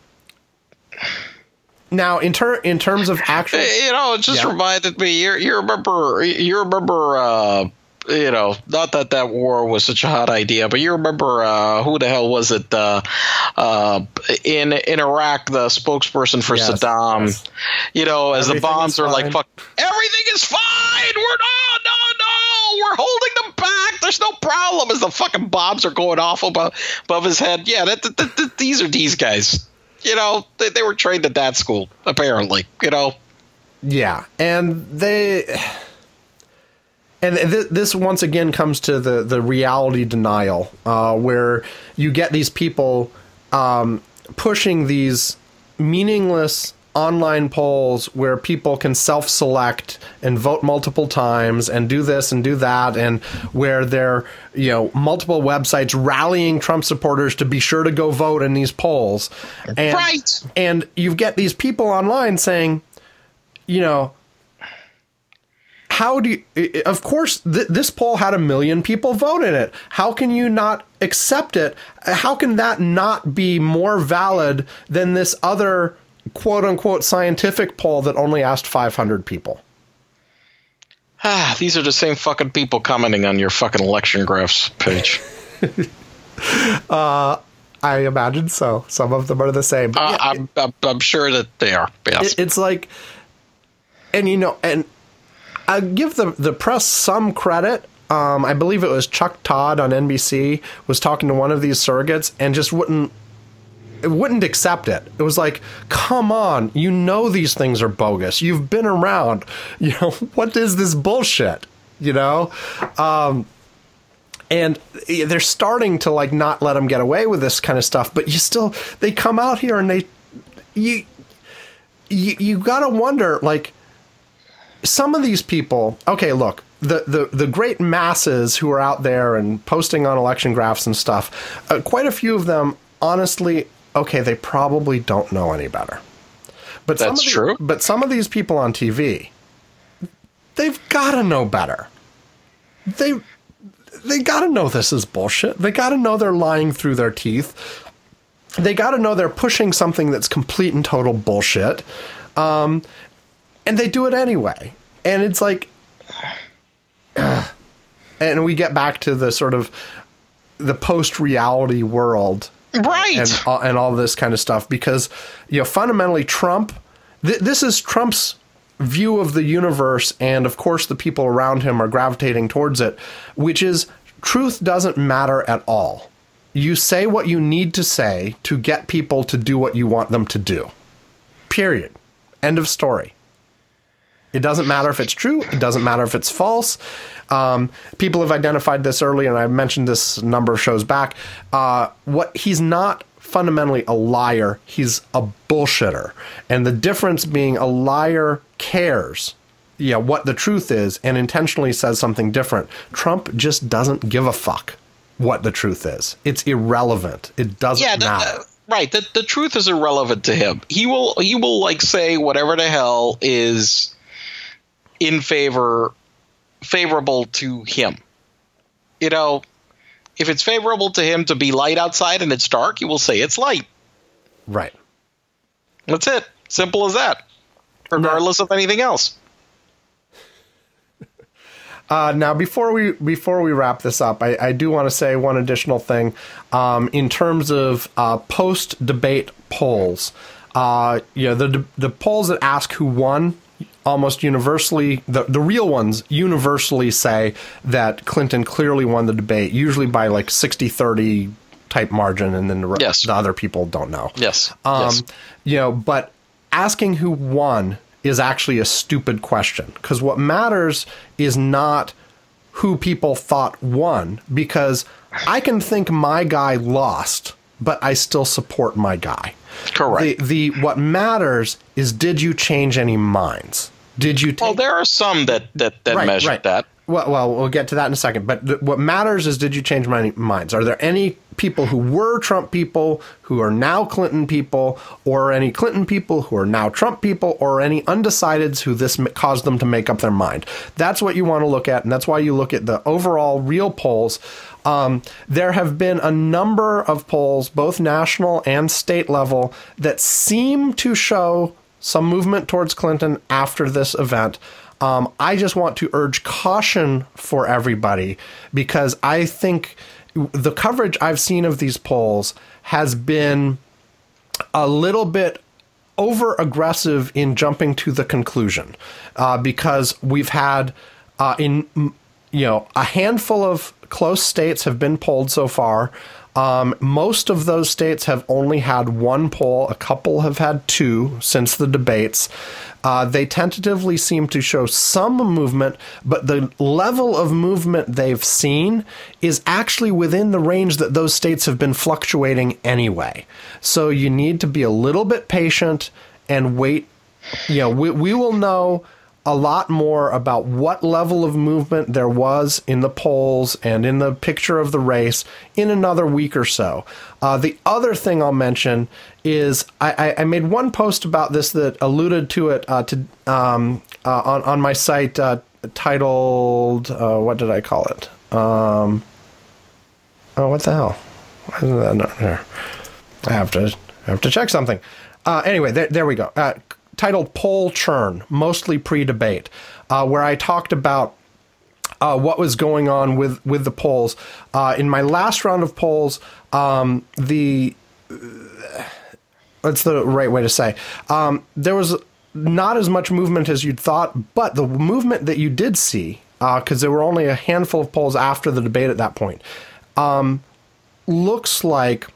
Speaker 1: Now, in ter- in terms of actual,
Speaker 2: You know, it just
Speaker 1: Yeah.
Speaker 2: reminded me. You, you remember? You remember? Uh, you know, not that that war was such a hot idea, but you remember uh, who the hell was it? Uh, uh, in in Iraq, the spokesperson for
Speaker 1: Yes,
Speaker 2: Saddam.
Speaker 1: yes.
Speaker 2: You know, as
Speaker 1: Everything
Speaker 2: the bombs
Speaker 1: is
Speaker 2: are like,
Speaker 1: fine.
Speaker 2: "Fuck, everything is fine. We're no, no, no. We're holding them back. There's no problem." As the fucking bombs are going off above above his head. Yeah, that, that, that, that these are these guys. You know, they, they were trained at that school, apparently, you know.
Speaker 1: yeah, and they, and th- this once again comes to the, the reality denial, uh, where you get these people um, pushing these meaningless online polls where people can self-select and vote multiple times and do this and do that, and where there are, you know, multiple websites rallying Trump supporters to be sure to go vote in these polls. And,
Speaker 2: Right.
Speaker 1: and you get these people online saying, you know, how do you, of course, th- this poll had a million people vote in it. How can you not accept it? How can that not be more valid than this other quote unquote scientific poll that only asked five hundred people?
Speaker 2: Ah, these are the same fucking people commenting on your fucking election graphs page.
Speaker 1: uh, I imagine so. Some of them are the same. But
Speaker 2: Uh,
Speaker 1: yeah,
Speaker 2: I'm, I'm I'm sure that they are. Yes.
Speaker 1: it, it's like, and you know, and I give the the press some credit. Um, I believe it was Chuck Todd on N B C was talking to one of these surrogates and just wouldn't wouldn't accept it. It was like, come on, you know these things are bogus. You've been around. You know, what is this bullshit? You know? Um, and they're starting to, like, not let them get away with this kind of stuff, but you still, they come out here and they, you, you, you gotta wonder, like, some of these people, okay, look, the, the, the great masses who are out there and posting on election graphs and stuff, uh, quite a few of them, honestly, okay, they probably don't know any better. But some
Speaker 2: That's
Speaker 1: of the,
Speaker 2: true.
Speaker 1: But some of these people on T V, they've got to know better. They they got to know this is bullshit. They got to know they're lying through their teeth. They got to know they're pushing something that's complete and total bullshit. Um, and they do it anyway. And it's like, uh, and we get back to the sort of the post-reality world.
Speaker 2: Right.
Speaker 1: And, uh, and all this kind of stuff, because, you know, fundamentally Trump, th- this is Trump's view of the universe. And of course, the people around him are gravitating towards it, which is truth doesn't matter at all. You say what you need to say to get people to do what you want them to do. Period. End of story. It doesn't matter if it's true. It doesn't matter if it's false. Um, people have identified this early, and I mentioned this a number of shows back. Uh, what he's not fundamentally a liar. He's a bullshitter. And the difference being a liar cares, you know, what the truth is and intentionally says something different. Trump just doesn't give a fuck what the truth is. It's irrelevant. It doesn't
Speaker 2: yeah, the,
Speaker 1: matter.
Speaker 2: The, right. The, the truth is irrelevant to him. He will, he will like say whatever the hell is in favor, favorable to him. You know, if it's favorable to him to be light outside and it's dark, he will say it's light.
Speaker 1: Right.
Speaker 2: That's it. Simple as that. Regardless no. of anything else.
Speaker 1: Uh, now, before we before we wrap this up, I, I do want to say one additional thing. Um, in terms of uh, post-debate polls, uh, you know, the the polls that ask who won, almost universally, the, the real ones universally say that Clinton clearly won the debate, usually by like sixty thirty type margin, and then the,
Speaker 2: yes.
Speaker 1: the other people don't know.
Speaker 2: Yes.
Speaker 1: Um,
Speaker 2: yes.
Speaker 1: You know, but asking who won is actually a stupid question, because what matters is not who people thought won, because I can think my guy lost, but I still support my guy.
Speaker 2: Correct.
Speaker 1: The, the what matters is, did you change any minds? Did you? Take,
Speaker 2: well, there are some that that, that
Speaker 1: right,
Speaker 2: measure
Speaker 1: right.
Speaker 2: that.
Speaker 1: Well, well, we'll get to that in a second. But th- what matters is, did you change my minds? Are there any people who were Trump people who are now Clinton people, or any Clinton people who are now Trump people, or any undecideds who this m- caused them to make up their mind? That's what you want to look at, and that's why you look at the overall real polls. Um, there have been a number of polls, both national and state level, that seem to show some movement towards Clinton after this event. Um, I just want to urge caution for everybody, because I think the coverage I've seen of these polls has been a little bit over aggressive in jumping to the conclusion, uh, because we've had uh, in you know a handful of close states have been polled so far. Um, most of those states have only had one poll. A couple have had two since the debates. Uh, they tentatively seem to show some movement, but the level of movement they've seen is actually within the range that those states have been fluctuating anyway. So you need to be a little bit patient and wait. You know, we, we will know a lot more about what level of movement there was in the polls and in the picture of the race in another week or so. Uh, the other thing I'll mention is I, I made one post about this that alluded to it uh, to um, uh, on, on my site uh, titled, uh, what did I call it? Um, oh, what the hell? Why isn't that not there? I have to, I have to check something. Uh, anyway, there, there we go. Uh, titled Poll Churn, mostly pre-debate, uh, where I talked about uh, what was going on with, with the polls. Uh, in my last round of polls, um, the that's the right way to say, um, there was not as much movement as you'd thought, but the movement that you did see, because uh, there were only a handful of polls after the debate at that point, um, looks like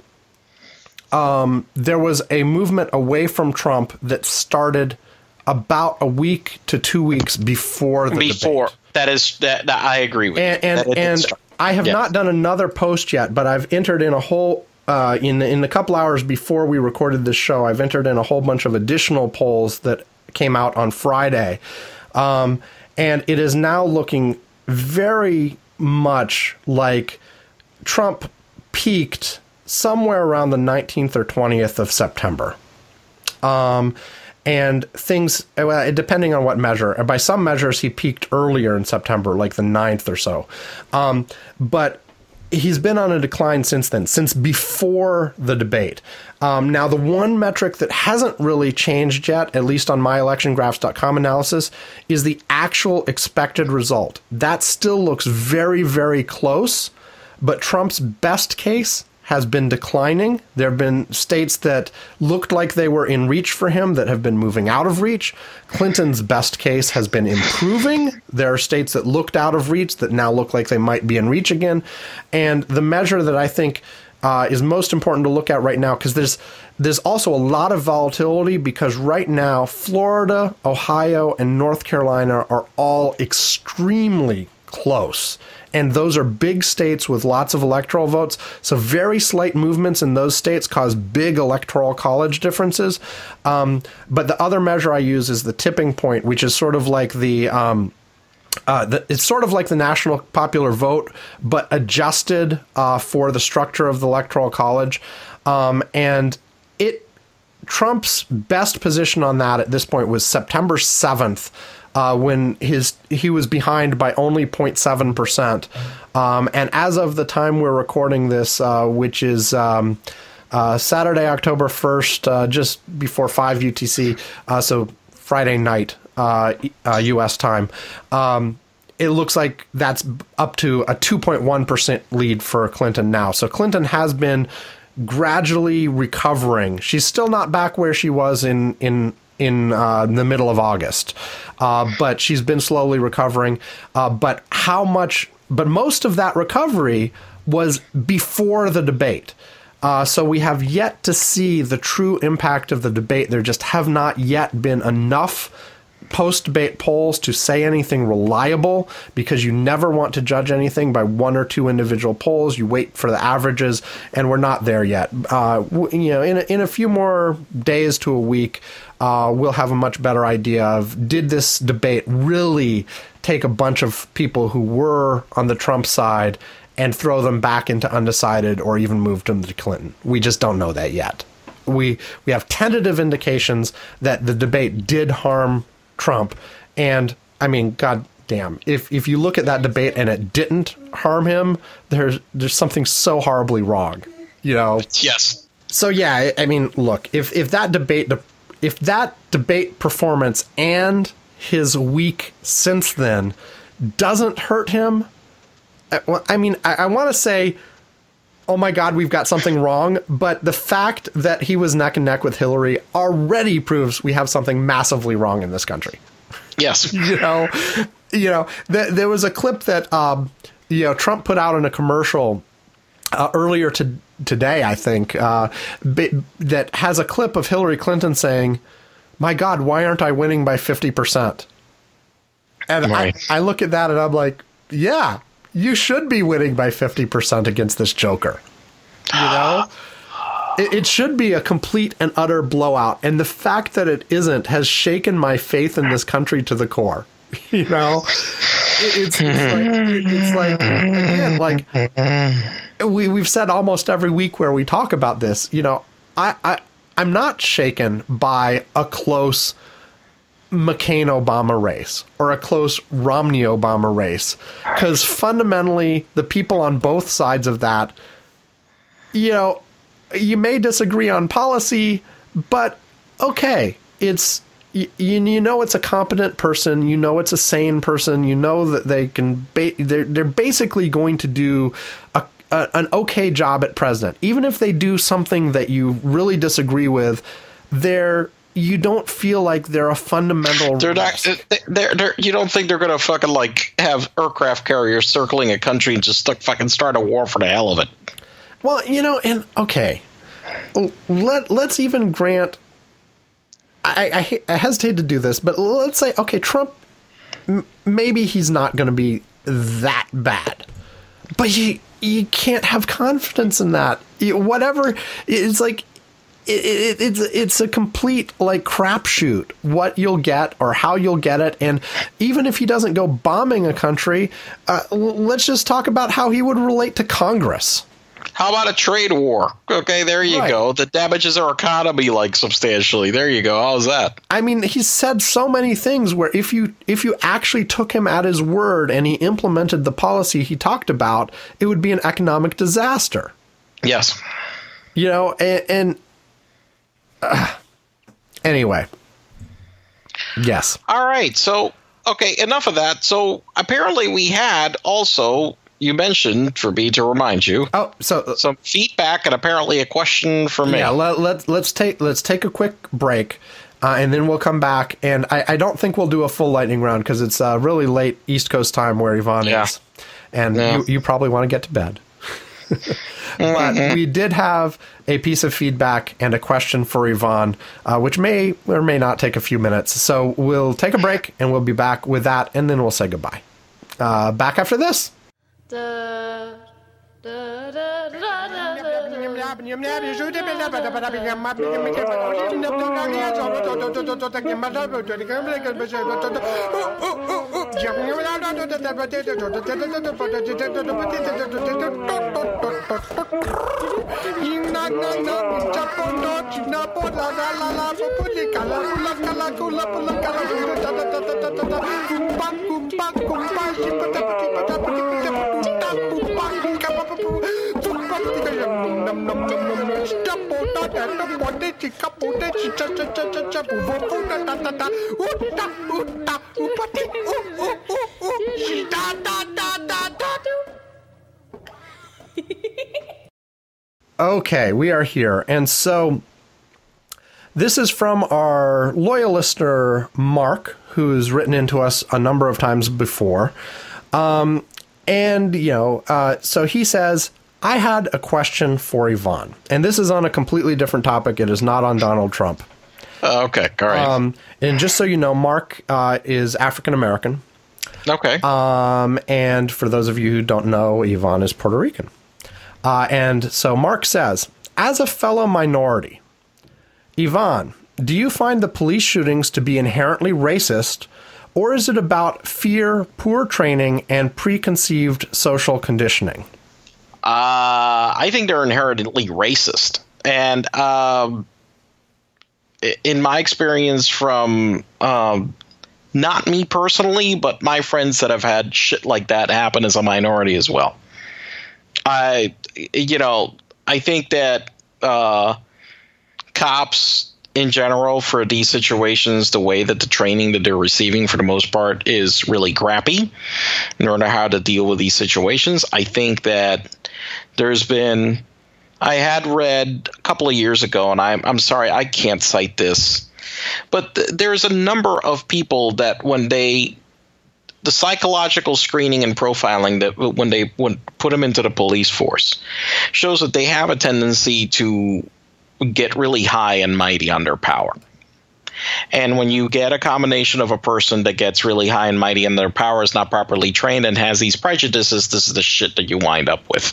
Speaker 1: Um, there was a movement away from Trump that started about a week to two weeks before the
Speaker 2: before
Speaker 1: debate.
Speaker 2: That is that, that I agree with.
Speaker 1: And and,
Speaker 2: that
Speaker 1: and I have yes. not done another post yet, but I've entered in a whole uh, in in the couple hours before we recorded this show. I've entered in a whole bunch of additional polls that came out on Friday, um, and it is now looking very much like Trump peaked somewhere around the nineteenth or twentieth of September. Um, And things, well, depending on what measure, by some measures, he peaked earlier in September, like the ninth or so. Um, but he's been on a decline since then, since before the debate. Um, now, the one metric that hasn't really changed yet, at least on my election graphs dot com analysis, is the actual expected result. That still looks very, very close, but Trump's best case has been declining. There have been states that looked like they were in reach for him that have been moving out of reach. Clinton's best case has been improving. There are states that looked out of reach that now look like they might be in reach again. And the measure that I think uh, is most important to look at right now, because there's there's also a lot of volatility, because right now Florida, Ohio, and North Carolina are all extremely close. And those are big states with lots of electoral votes. So very slight movements in those states cause big electoral college differences. Um, but the other measure I use is the tipping point, which is sort of like the, um, uh, the it's sort of like the national popular vote, but adjusted uh, for the structure of the electoral college. Um, and it Trump's best position on that at this point was September seventh. Uh, when his he was behind by only zero point seven percent. Um, and as of the time we're recording this, uh, which is um, uh, Saturday, October first, uh, just before five U T C, uh, so Friday night uh, uh, U S time, um, it looks like that's up to a two point one percent lead for Clinton now. So Clinton has been gradually recovering. She's still not back where she was in in in uh, the middle of August. Uh, but she's been slowly recovering. Uh, but how much, but most of that recovery was before the debate. Uh, so we have yet to see the true impact of the debate. There just have not yet been enough post-debate polls to say anything reliable, because you never want to judge anything by one or two individual polls. You wait for the averages, and we're not there yet. Uh, you know, in a, in a few more days to a week, uh, we'll have a much better idea of, did this debate really take a bunch of people who were on the Trump side and throw them back into undecided, or even move them to Clinton? We just don't know that yet. We we have tentative indications that the debate did harm Trump. And I mean, God damn, if if you look at that debate and it didn't harm him, there's there's something so horribly wrong, you know?
Speaker 2: Yes.
Speaker 1: So yeah, I mean, look, if if that debate if that debate performance and his week since then doesn't hurt him, I mean, I, I want to say, oh my God, we've got something wrong. But the fact that he was neck and neck with Hillary already proves we have something massively wrong in this country.
Speaker 2: Yes.
Speaker 1: you know, you know, th- there was a clip that, um, you know, Trump put out in a commercial uh, earlier to, today, I think, uh, b- that has a clip of Hillary Clinton saying, my God, why aren't I winning by fifty percent? And right. I, I look at that and I'm like, yeah, you should be winning by fifty percent against this joker. You know, it, it should be a complete and utter blowout. And the fact that it isn't has shaken my faith in this country to the core. You know, it, it's, it's like, it's like, again, like we, we've said almost every week where we talk about this, you know, I, I, I'm not shaken by a close McCain-Obama race or a close Romney-Obama race, because fundamentally the people on both sides of that, you know, you may disagree on policy, but okay, it's you, you know it's a competent person, you know it's a sane person, you know that they can ba- they're they're basically going to do a, a an okay job at president, even if they do something that you really disagree with. They're You don't feel like they're a fundamental
Speaker 2: they're
Speaker 1: risk.
Speaker 2: not they're, they're you don't think they're gonna fucking like have aircraft carriers circling a country and just like fucking start a war for the hell of it.
Speaker 1: Well, you know, and okay, let let's even grant. I, I, I hesitate to do this, but let's say, okay, Trump, m- maybe he's not going to be that bad, but you you can't have confidence in that. You, whatever, it's like. It, it, it's it's a complete like crapshoot what you'll get or how you'll get it, and even if he doesn't go bombing a country, uh, let's just talk about how he would relate to Congress.
Speaker 2: How about a trade war? Okay, there you
Speaker 1: Right.
Speaker 2: go. That damages our economy like substantially. There you go. How's that?
Speaker 1: I mean, he's said so many things where if you if you actually took him at his word and he implemented the policy he talked about, it would be an economic disaster.
Speaker 2: Yes.
Speaker 1: You know, and, and uh, anyway, yes.
Speaker 2: All right. So, okay, enough of that. So apparently we had also, you mentioned, for me to remind you,
Speaker 1: Oh, so
Speaker 2: some feedback and apparently a question for me.
Speaker 1: yeah, let, let let's take let's take a quick break, uh, and then we'll come back. And I, I don't think we'll do a full lightning round because it's uh, really late East Coast time where Yvonne
Speaker 2: Yeah.
Speaker 1: is, and
Speaker 2: Yeah.
Speaker 1: you, you probably want to get to bed. But we did have a piece of feedback and a question for Yvonne, uh, which may or may not take a few minutes. So we'll take a break and we'll be back with that, and then we'll say goodbye. Uh, back after this.
Speaker 4: Da, da, da, da, da, da.
Speaker 1: Okay, we are here. And so this is from our loyal listener, Mark, who's written into us a number of times before. Um, and, you know, uh, so he says, I had a question for Yvonne. And this is on a completely different topic. It is not on Donald Trump.
Speaker 2: Uh, okay. All right.
Speaker 1: Um, and just so you know, Mark uh, is African American.
Speaker 2: okay.
Speaker 1: Um, and for those of you who don't know, Yvonne is Puerto Rican. Uh, and so Mark says, as a fellow minority, Yvonne, do you find the police shootings to be inherently racist, or is it about fear, poor training, and preconceived social conditioning?
Speaker 2: Uh, I think they're inherently racist. And um, i- in my experience from um, not me personally, but my friends that have had shit like that happen as a minority as well. I, you know, I think that uh, cops in general for these situations, the way that the training that they're receiving for the most part is really crappy in order how to deal with these situations. I think that there's been, I had read a couple of years ago, and I'm, I'm sorry, I can't cite this, but th- there's a number of people that when they, the psychological screening and profiling that when they when put them into the police force shows that they have a tendency to get really high and mighty on their power. And when you get a combination of a person that gets really high and mighty and their power is not properly trained and has these prejudices, this is the shit that you wind up with.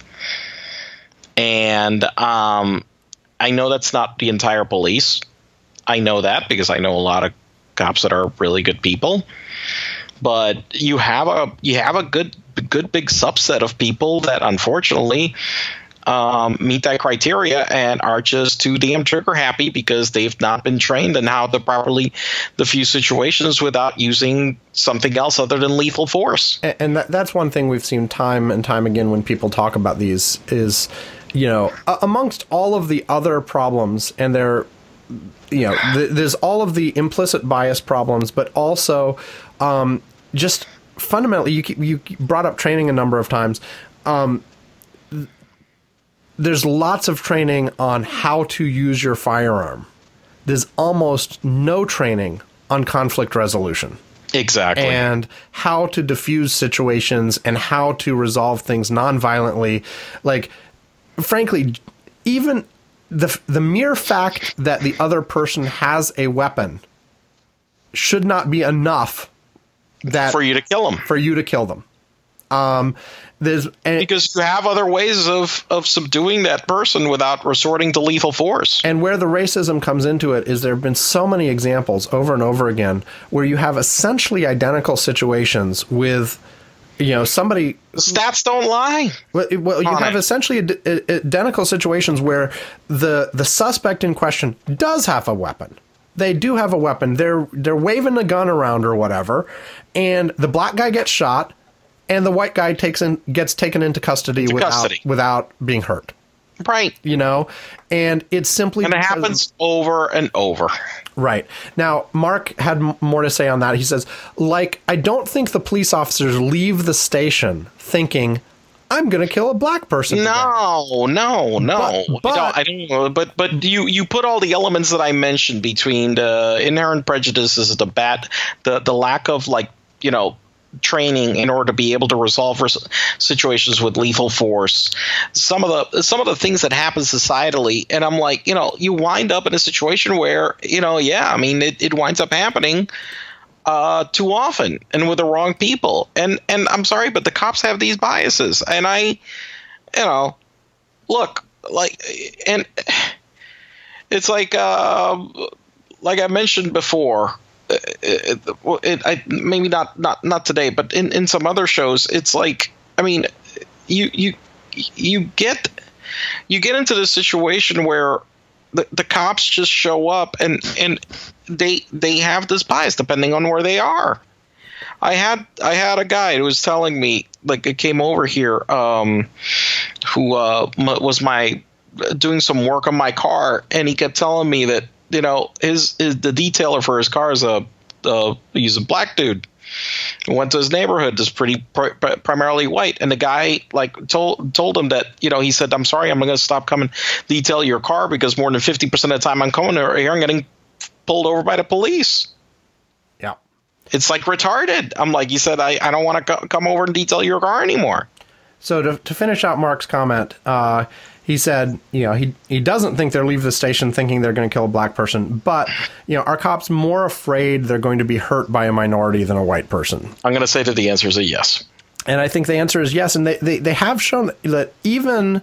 Speaker 2: And um, I know that's not the entire police. I know that because I know a lot of cops that are really good people. But you have a you have a good good big subset of people that unfortunately um, meet that criteria and are just too damn trigger happy because they've not been trained in how to properly diffuse situations without using something else other than lethal force.
Speaker 1: And, and that, that's one thing we've seen time and time again when people talk about these is, you know, uh, amongst all of the other problems, and they're, you know, th- there's all of the implicit bias problems, but also um, just fundamentally, you keep, you brought up training a number of times. Um, th- there's lots of training on how to use your firearm. There's almost no training on conflict resolution.
Speaker 2: Exactly.
Speaker 1: And how to diffuse situations and how to resolve things nonviolently. Like, frankly, even the the mere fact that the other person has a weapon should not be enough that
Speaker 2: for you to kill them.
Speaker 1: for you to kill them. Um, there's and,
Speaker 2: Because you have other ways of, of subduing that person without resorting to lethal force.
Speaker 1: and where the racism comes into it is there have been so many examples over and over again where you have essentially identical situations with you know, somebody...
Speaker 2: Stats don't lie.
Speaker 1: Well, well you have
Speaker 2: it.
Speaker 1: essentially ad- ad- identical situations where the the suspect in question does have a weapon. They do have a weapon. They're they're waving a gun around or whatever, and the black guy gets shot, and the white guy takes in gets taken into custody
Speaker 2: Into
Speaker 1: without
Speaker 2: custody.
Speaker 1: without being hurt.
Speaker 2: Right.
Speaker 1: You know, and it's simply
Speaker 2: And it
Speaker 1: because-
Speaker 2: happens over and over.
Speaker 1: Right. Now, Mark had m- more to say on that. He says, like, I don't think the police officers leave the station thinking, I'm going to kill a black person today."
Speaker 2: No, no, no.
Speaker 1: But- but-
Speaker 2: no, I don't know. But but you you put all the elements that I mentioned between the inherent prejudices, the bad, the the lack of like you know training in order to be able to resolve res- situations with lethal force. Some of the some of the things that happen societally, and I'm like, you know, you wind up in a situation where you know, yeah, I mean, it, it winds up happening. Uh, too often and with the wrong people. And and I'm sorry, but the cops have these biases. And I, you know, look, like, and it's like, uh, like I mentioned before, it, it, it, I, maybe not, not, not today, but in, in some other shows, it's like, I mean, you, you, you get, you get into this situation where the, the cops just show up and, and they they have this bias depending on where they are. I had I had a guy who was telling me, like, it came over here, um, who uh, m- was my doing some work on my car, and he kept telling me that you know his, his the detailer for his car is a uh, he's a black dude. Went to his neighborhood, is pretty pr- pr- primarily white, and the guy like told told him that you know he said, "I'm sorry, I'm going to stop coming detail your car because more than fifty percent of the time I'm coming here, I'm getting pulled over by the police."
Speaker 1: Yeah,
Speaker 2: it's like retarded. I'm like, he said, I, I don't want to co- come over and detail your car anymore.
Speaker 1: So to to finish out Mark's comment, uh, he said, you know, he he doesn't think they'll leave the station thinking they're going to kill a black person, but you know, are cops more afraid they're going to be hurt by a minority than a white person?
Speaker 2: I'm going to say that the answer is a yes.
Speaker 1: And I think the answer is yes. And they, they, they have shown that even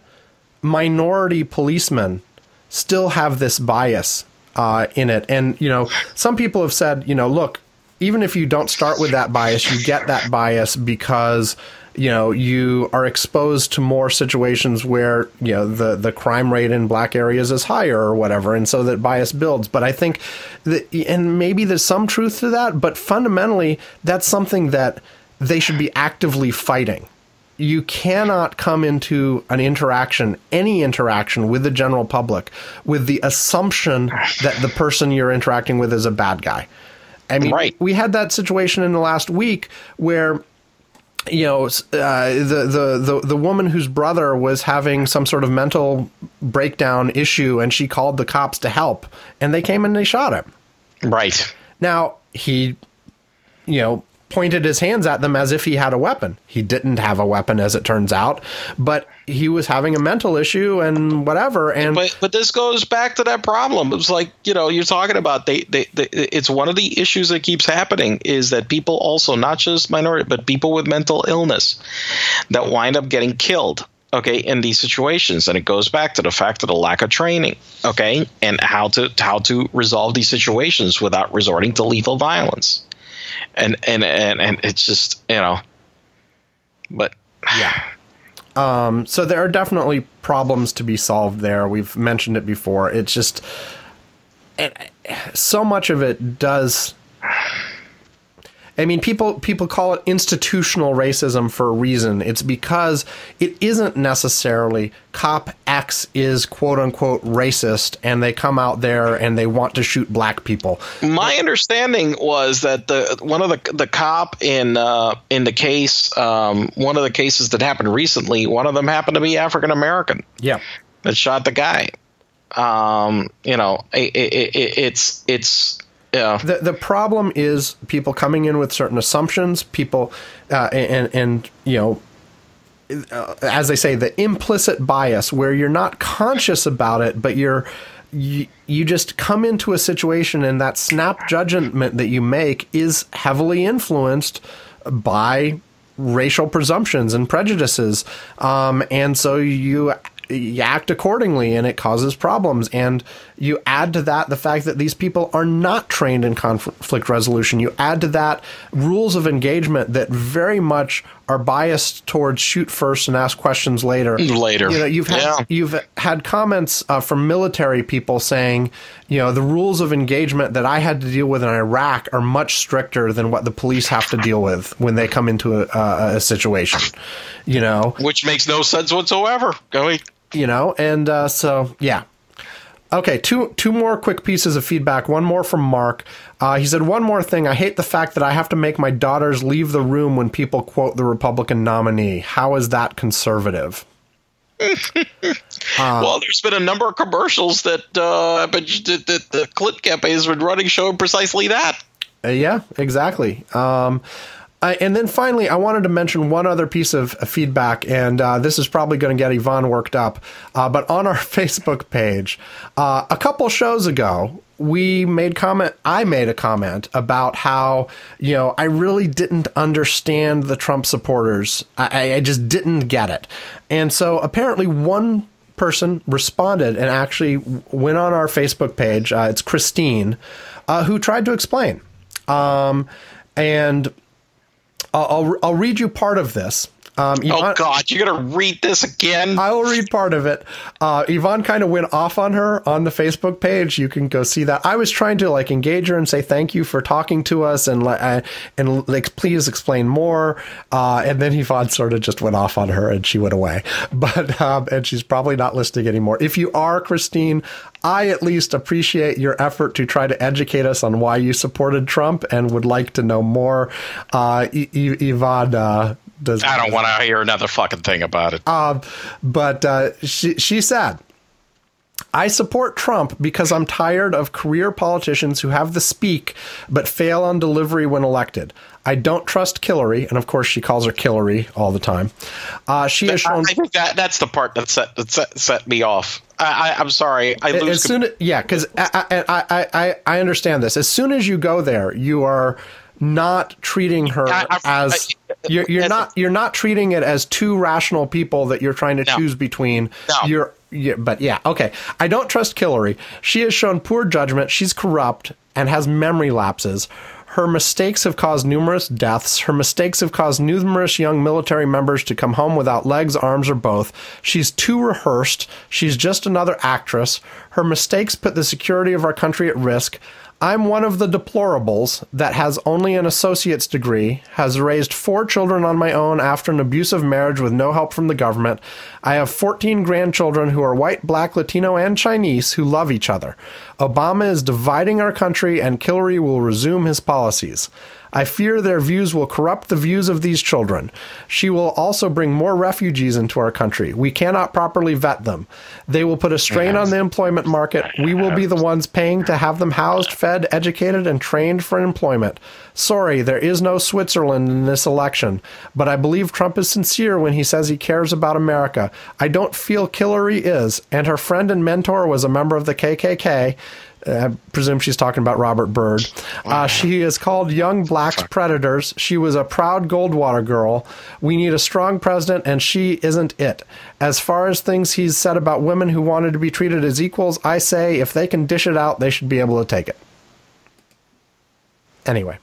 Speaker 1: minority policemen still have this bias uh, in it. And, you know, some people have said, you know, look, even if you don't start with that bias, you get that bias because, you know, you are exposed to more situations where, you know, the, the crime rate in black areas is higher or whatever. And so that bias builds. But I think that, and maybe there's some truth to that, but fundamentally, that's something that they should be actively fighting. You cannot come into an interaction, any interaction with the general public, with the assumption that the person you're interacting with is a bad guy. I mean,
Speaker 2: right.
Speaker 1: We had that situation in the last week where, you know, uh, the, the, the, the woman whose brother was having some sort of mental breakdown issue, and she called the cops to help, and they came and they shot him.
Speaker 2: Right.
Speaker 1: Now, he, you know, pointed his hands at them as if he had a weapon. He didn't have a weapon, as it turns out, but he was having a mental issue and whatever. And
Speaker 2: but but this goes back to that problem. It was like, you know, you're talking about they, they, they it's one of the issues that keeps happening is that people also, not just minority, but people with mental illness that wind up getting killed. Okay, in these situations, and it goes back to the fact of the lack of training. Okay, and how to how to resolve these situations without resorting to lethal violence. And, and and and it's just, you know, but
Speaker 1: yeah. Um, so there are definitely problems to be solved there. We've mentioned it before. It's just, and so much of it does. I mean, people people call it institutional racism for a reason. It's because it isn't necessarily cop X is quote unquote racist and they come out there and they want to shoot black people.
Speaker 2: My understanding was that the one of the the cop in uh, in the case, um, one of the cases that happened recently, one of them happened to be African American.
Speaker 1: Yeah,
Speaker 2: that shot the guy. Um, you know, it, it, it, it's it's. Yeah.
Speaker 1: The the problem is people coming in with certain assumptions, people, uh, and and you know, uh, as they say, the implicit bias where you're not conscious about it, but you're you, you just come into a situation and that snap judgment that you make is heavily influenced by racial presumptions and prejudices, um, and so you you act accordingly, and it causes problems. And you add to that the fact that these people are not trained in conflict resolution. You add to that rules of engagement that very much are biased towards shoot first and ask questions later.
Speaker 2: Later,
Speaker 1: you know, you've had
Speaker 2: yeah.
Speaker 1: you've had comments uh, from military people saying, you know, the rules of engagement that I had to deal with in Iraq are much stricter than what the police have to deal with when they come into a, a, a situation. You know,
Speaker 2: which makes no sense whatsoever. Going,
Speaker 1: you know, and uh, so yeah. Okay, two two more quick pieces of feedback. One more from Mark. Uh, he said, one more thing. I hate the fact that I have to make my daughters leave the room when people quote the Republican nominee. How is that conservative?
Speaker 2: uh, well, there's been a number of commercials that, uh, but that the Clinton campaign has been running showing precisely that.
Speaker 1: Uh, yeah, exactly. Um, Uh, and then finally, I wanted to mention one other piece of uh, feedback, and uh, this is probably going to get Yvonne worked up. Uh, but on our Facebook page, uh, a couple shows ago, we made comment. I made a comment about how, you know, I really didn't understand the Trump supporters. I, I just didn't get it. And so apparently one person responded and actually went on our Facebook page. Uh, it's Christine, uh, who tried to explain. Um, and I'll I'll read you part of this. Um, Yvonne,
Speaker 2: oh, God, you're going to read this again?
Speaker 1: I will read part of it. Uh, Yvonne kind of went off on her on the Facebook page. You can go see that. I was trying to like engage her and say thank you for talking to us and uh, and like please explain more. Uh, and then Yvonne sort of just went off on her and she went away. But um, and she's probably not listening anymore. If you are, Christine, I at least appreciate your effort to try to educate us on why you supported Trump and would like to know more. Uh, y- y- Yvonne. Uh, Does,
Speaker 2: I don't want to hear another fucking thing about it.
Speaker 1: Uh, but uh, she, she said, I support Trump because I'm tired of career politicians who have the speak but fail on delivery when elected. I don't trust Hillary. And of course, she calls her Hillary all the time. Uh, she has shown.
Speaker 2: I think that that's the part that set that set, set me off. I, I, I'm sorry. I lose.
Speaker 1: As soon as, yeah, because I, I, I, I understand this. As soon as you go there, you are not treating her I, I, as I, you're, you're not you're not treating it as two rational people that you're trying to no. choose between.
Speaker 2: No.
Speaker 1: You're, you're but yeah, okay. I don't trust Hillary. She has shown poor judgment. She's corrupt and has memory lapses. Her mistakes have caused numerous deaths. Her mistakes have caused numerous young military members to come home without legs, arms, or both. She's too rehearsed. She's just another actress. Her mistakes put the security of our country at risk. I'm one of the deplorables that has only an associate's degree, has raised four children on my own after an abusive marriage with no help from the government. I have fourteen grandchildren who are white, black, Latino, and Chinese who love each other. Obama is dividing our country, and Hillary will resume his policies. I fear their views will corrupt the views of these children. She will also bring more refugees into our country. We cannot properly vet them. They will put a strain on the employment market. We will be the ones paying to have them housed, fed, educated, and trained for employment. Sorry, there is no Switzerland in this election, but I believe Trump is sincere when he says he cares about America. I don't feel Hillary is, and her friend and mentor was a member of the K K K. I presume she's talking about Robert Byrd. Uh, she is called young blacks predators. She was a proud Goldwater girl. We need a strong president, and she isn't it. As far as things he's said about women who wanted to be treated as equals, I say if they can dish it out, they should be able to take it. Anyway.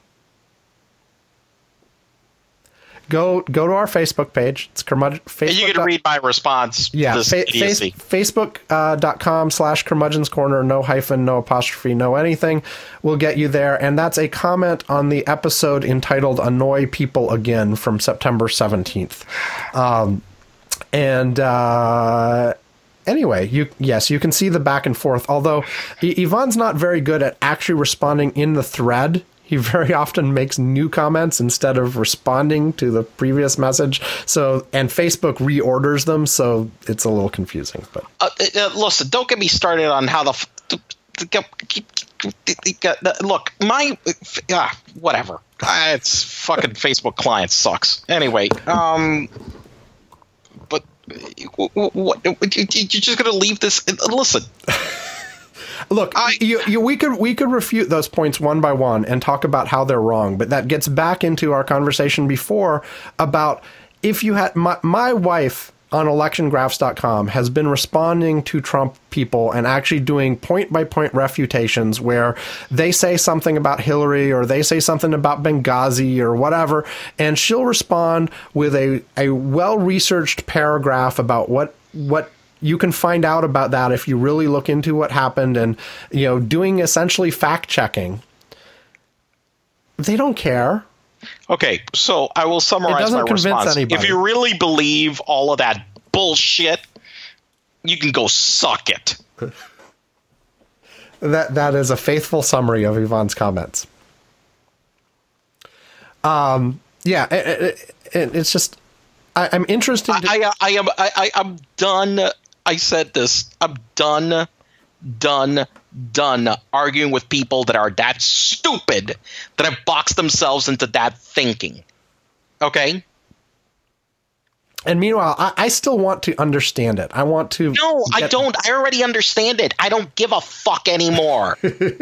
Speaker 1: Go go to our Facebook page. It's curmudgeon.
Speaker 2: Facebook. You can read my response.
Speaker 1: Yeah, fa- face, Facebook.com uh, slash curmudgeon's corner. No hyphen, no apostrophe, no anything. We'll get you there. And that's a comment on the episode entitled Annoy People Again from September seventeenth. Um, and uh, anyway, you yes, you can see the back and forth. Although y- Yvonne's not very good at actually responding in the thread. He very often makes new comments instead of responding to the previous message. So, and Facebook reorders them, so it's a little confusing. But
Speaker 2: uh, uh, listen, don't get me started on how the, the, the, the look. My uh, whatever. Uh, it's fucking Facebook client sucks. Anyway, um, but what, what you're just gonna leave this? Listen.
Speaker 1: Look, I, you, you, we could we could refute those points one by one and talk about how they're wrong, but that gets back into our conversation before about if you had my, my wife on election graphs dot com has been responding to Trump people and actually doing point-by-point refutations where they say something about Hillary or they say something about Benghazi or whatever, and she'll respond with a, a well-researched paragraph about what what you can find out about that if you really look into what happened, and, you know, doing essentially fact-checking. They don't care.
Speaker 2: Okay, so I will summarize my response. Anybody. If you really believe all of that bullshit, you can go suck it.
Speaker 1: That that is a faithful summary of Yvonne's comments. Um, yeah, it, it, it's just I, I'm interested. To-
Speaker 2: I, I, I am I, I I'm done. I said this. I'm done. Done. Done arguing with people that are that stupid that have boxed themselves into that thinking. Okay?
Speaker 1: And meanwhile, I, I still want to understand it. I want to...
Speaker 2: No, I don't. I already understand it. I don't give a fuck anymore.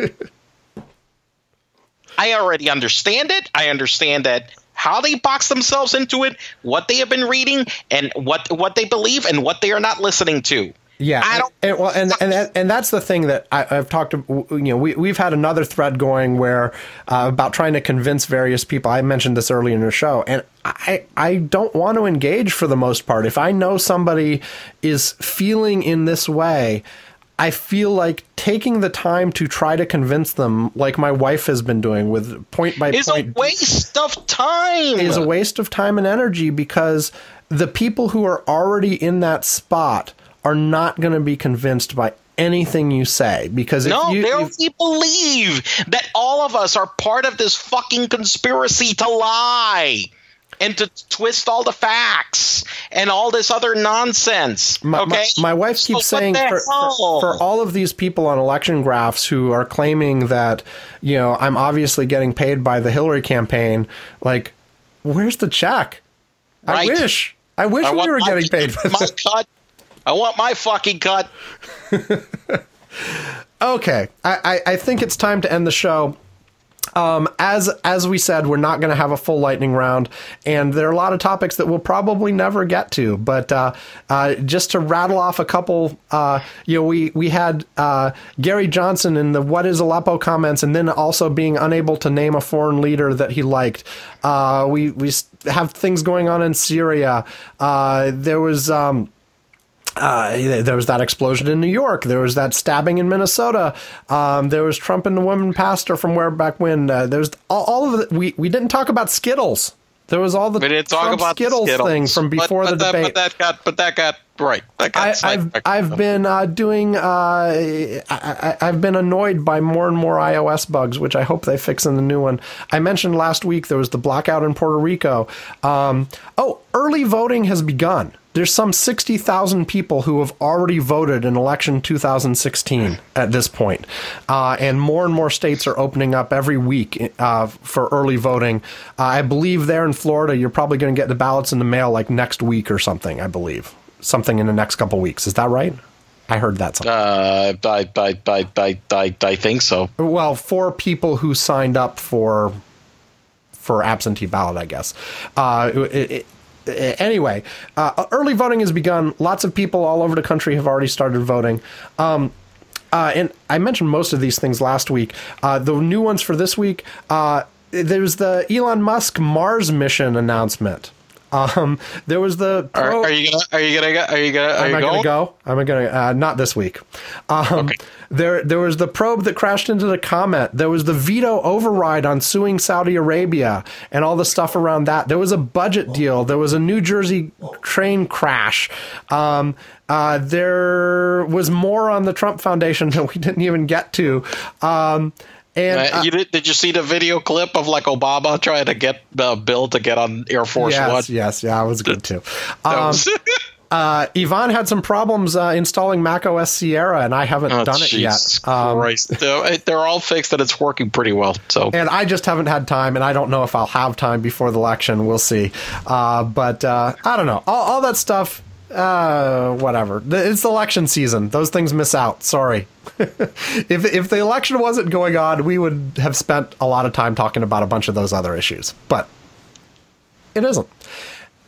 Speaker 2: I already understand it. I understand that how they box themselves into it, what they have been reading, and what what they believe, and what they are not listening to.
Speaker 1: Yeah,
Speaker 2: I don't,
Speaker 1: and, well, and and and that's the thing that I, I've talked to. You know, we we've had another thread going where uh, about trying to convince various people. I mentioned this earlier in the show, and I I don't want to engage for the most part. If I know somebody is feeling in this way, I feel like taking the time to try to convince them, like my wife has been doing with point by point,
Speaker 2: is a waste of time.
Speaker 1: Is a waste of time and energy, because the people who are already in that spot are not going to be convinced by anything you say, because if
Speaker 2: no,
Speaker 1: you,
Speaker 2: they
Speaker 1: if,
Speaker 2: only believe that all of us are part of this fucking conspiracy to lie and to twist all the facts and all this other nonsense.
Speaker 1: My,
Speaker 2: okay,
Speaker 1: my, my wife keeps so saying for, for, for all of these people on election graphs who are claiming that, you know, I'm obviously getting paid by the Hillary campaign, like, where's the check?
Speaker 2: Right.
Speaker 1: I wish, I wish
Speaker 2: I
Speaker 1: we were
Speaker 2: my,
Speaker 1: getting paid for
Speaker 2: my
Speaker 1: this.
Speaker 2: cut. I want my fucking cut.
Speaker 1: Okay, I, I, I think it's time to end the show. Um, as as we said, we're not going to have a full lightning round, and there are a lot of topics that we'll probably never get to. But uh, uh, just to rattle off a couple, uh, you know, we we had uh, Gary Johnson in the "What is Aleppo" comments, and then also being unable to name a foreign leader that he liked. Uh, we we have things going on in Syria. Uh, there was. Um, Uh, there was that explosion in New York. There was that stabbing in Minnesota. Um, there was Trump and the woman pastor from where back when. Uh, there's all, all of it. We, we didn't talk about Skittles. There was all the
Speaker 2: we didn't talk
Speaker 1: Trump
Speaker 2: about
Speaker 1: Skittles,
Speaker 2: Skittles
Speaker 1: thing from before
Speaker 2: but, but
Speaker 1: the
Speaker 2: that,
Speaker 1: debate.
Speaker 2: But that got, but that got right. That got
Speaker 1: I, I've I've been uh, doing. Uh, I, I, I've been annoyed by more and more iOS bugs, which I hope they fix in the new one. I mentioned last week there was the blackout in Puerto Rico. Um, oh, early voting has begun. There's some sixty thousand people who have already voted in election two thousand sixteen at this point. Uh, and more and more states are opening up every week uh, for early voting. Uh, I believe there in Florida, you're probably going to get the ballots in the mail like next week or something, I believe. Something in the next couple weeks. Is that right? I heard that something.
Speaker 2: Uh, I, I, I, I, I, I think so.
Speaker 1: Well, for people who signed up for for absentee ballot, I guess. Uh, it, it, Anyway, uh, early voting has begun. Lots of people all over the country have already started voting. Um, uh, and I mentioned most of these things last week. Uh, the new ones for this week, uh, there's the Elon Musk Mars mission announcement. Um, there was the.
Speaker 2: Pro- are, are you gonna? Are you gonna? Are you gonna? Are
Speaker 1: Am
Speaker 2: you
Speaker 1: I
Speaker 2: going?
Speaker 1: gonna go? Am I gonna? Uh, not this week. Um,
Speaker 2: okay.
Speaker 1: There, there was the probe that crashed into the comet. There was the veto override on suing Saudi Arabia and all the stuff around that. There was a budget deal. There was a New Jersey train crash. Um, uh, there was more on the Trump Foundation that we didn't even get to. Um, And, uh,
Speaker 2: you did, did you see the video clip of like Obama trying to get uh, Bill to get on Air Force
Speaker 1: yes,
Speaker 2: One?
Speaker 1: Yes, yes, yeah, it was good too. Um, uh, Yvonne had some problems uh, installing macOS Sierra, and I haven't
Speaker 2: oh,
Speaker 1: done it
Speaker 2: geez
Speaker 1: yet. Um,
Speaker 2: Christ. They're all fixed, and it's working pretty well. So,
Speaker 1: and I just haven't had time, and I don't know if I'll have time before the election. We'll see. Uh, but uh, I don't know. All, all that stuff. Uh, whatever. It's election season. Those things miss out. Sorry. if if the election wasn't going on, we would have spent a lot of time talking about a bunch of those other issues. But it isn't.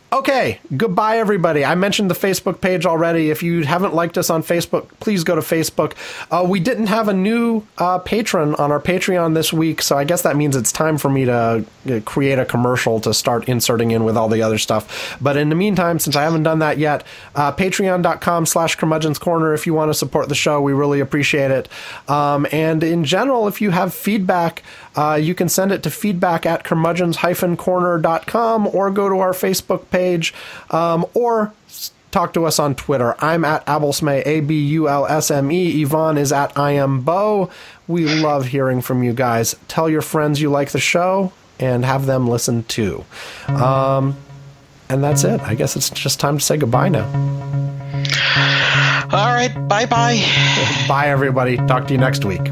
Speaker 1: Okay, goodbye, everybody. I mentioned the Facebook page already. If you haven't liked us on Facebook, please go to Facebook. Uh, we didn't have a new uh, patron on our Patreon this week, so I guess that means it's time for me to uh, create a commercial to start inserting in with all the other stuff. But in the meantime, since I haven't done that yet, uh, patreon.com slash curmudgeon's corner if you want to support the show. We really appreciate it. Um, and in general, if you have feedback, uh, you can send it to feedback at curmudgeons dash corner dot com or go to our Facebook page. Page, um, or talk to us on Twitter. I'm at Abulsme, A B U L S M E. Yvonne is at I am Bo. We love hearing from you guys. Tell your friends you like the show and have them listen too. Um, and that's it. I guess it's just time to say goodbye now.
Speaker 2: All right. Bye-bye.
Speaker 1: Bye, everybody. Talk to you next week.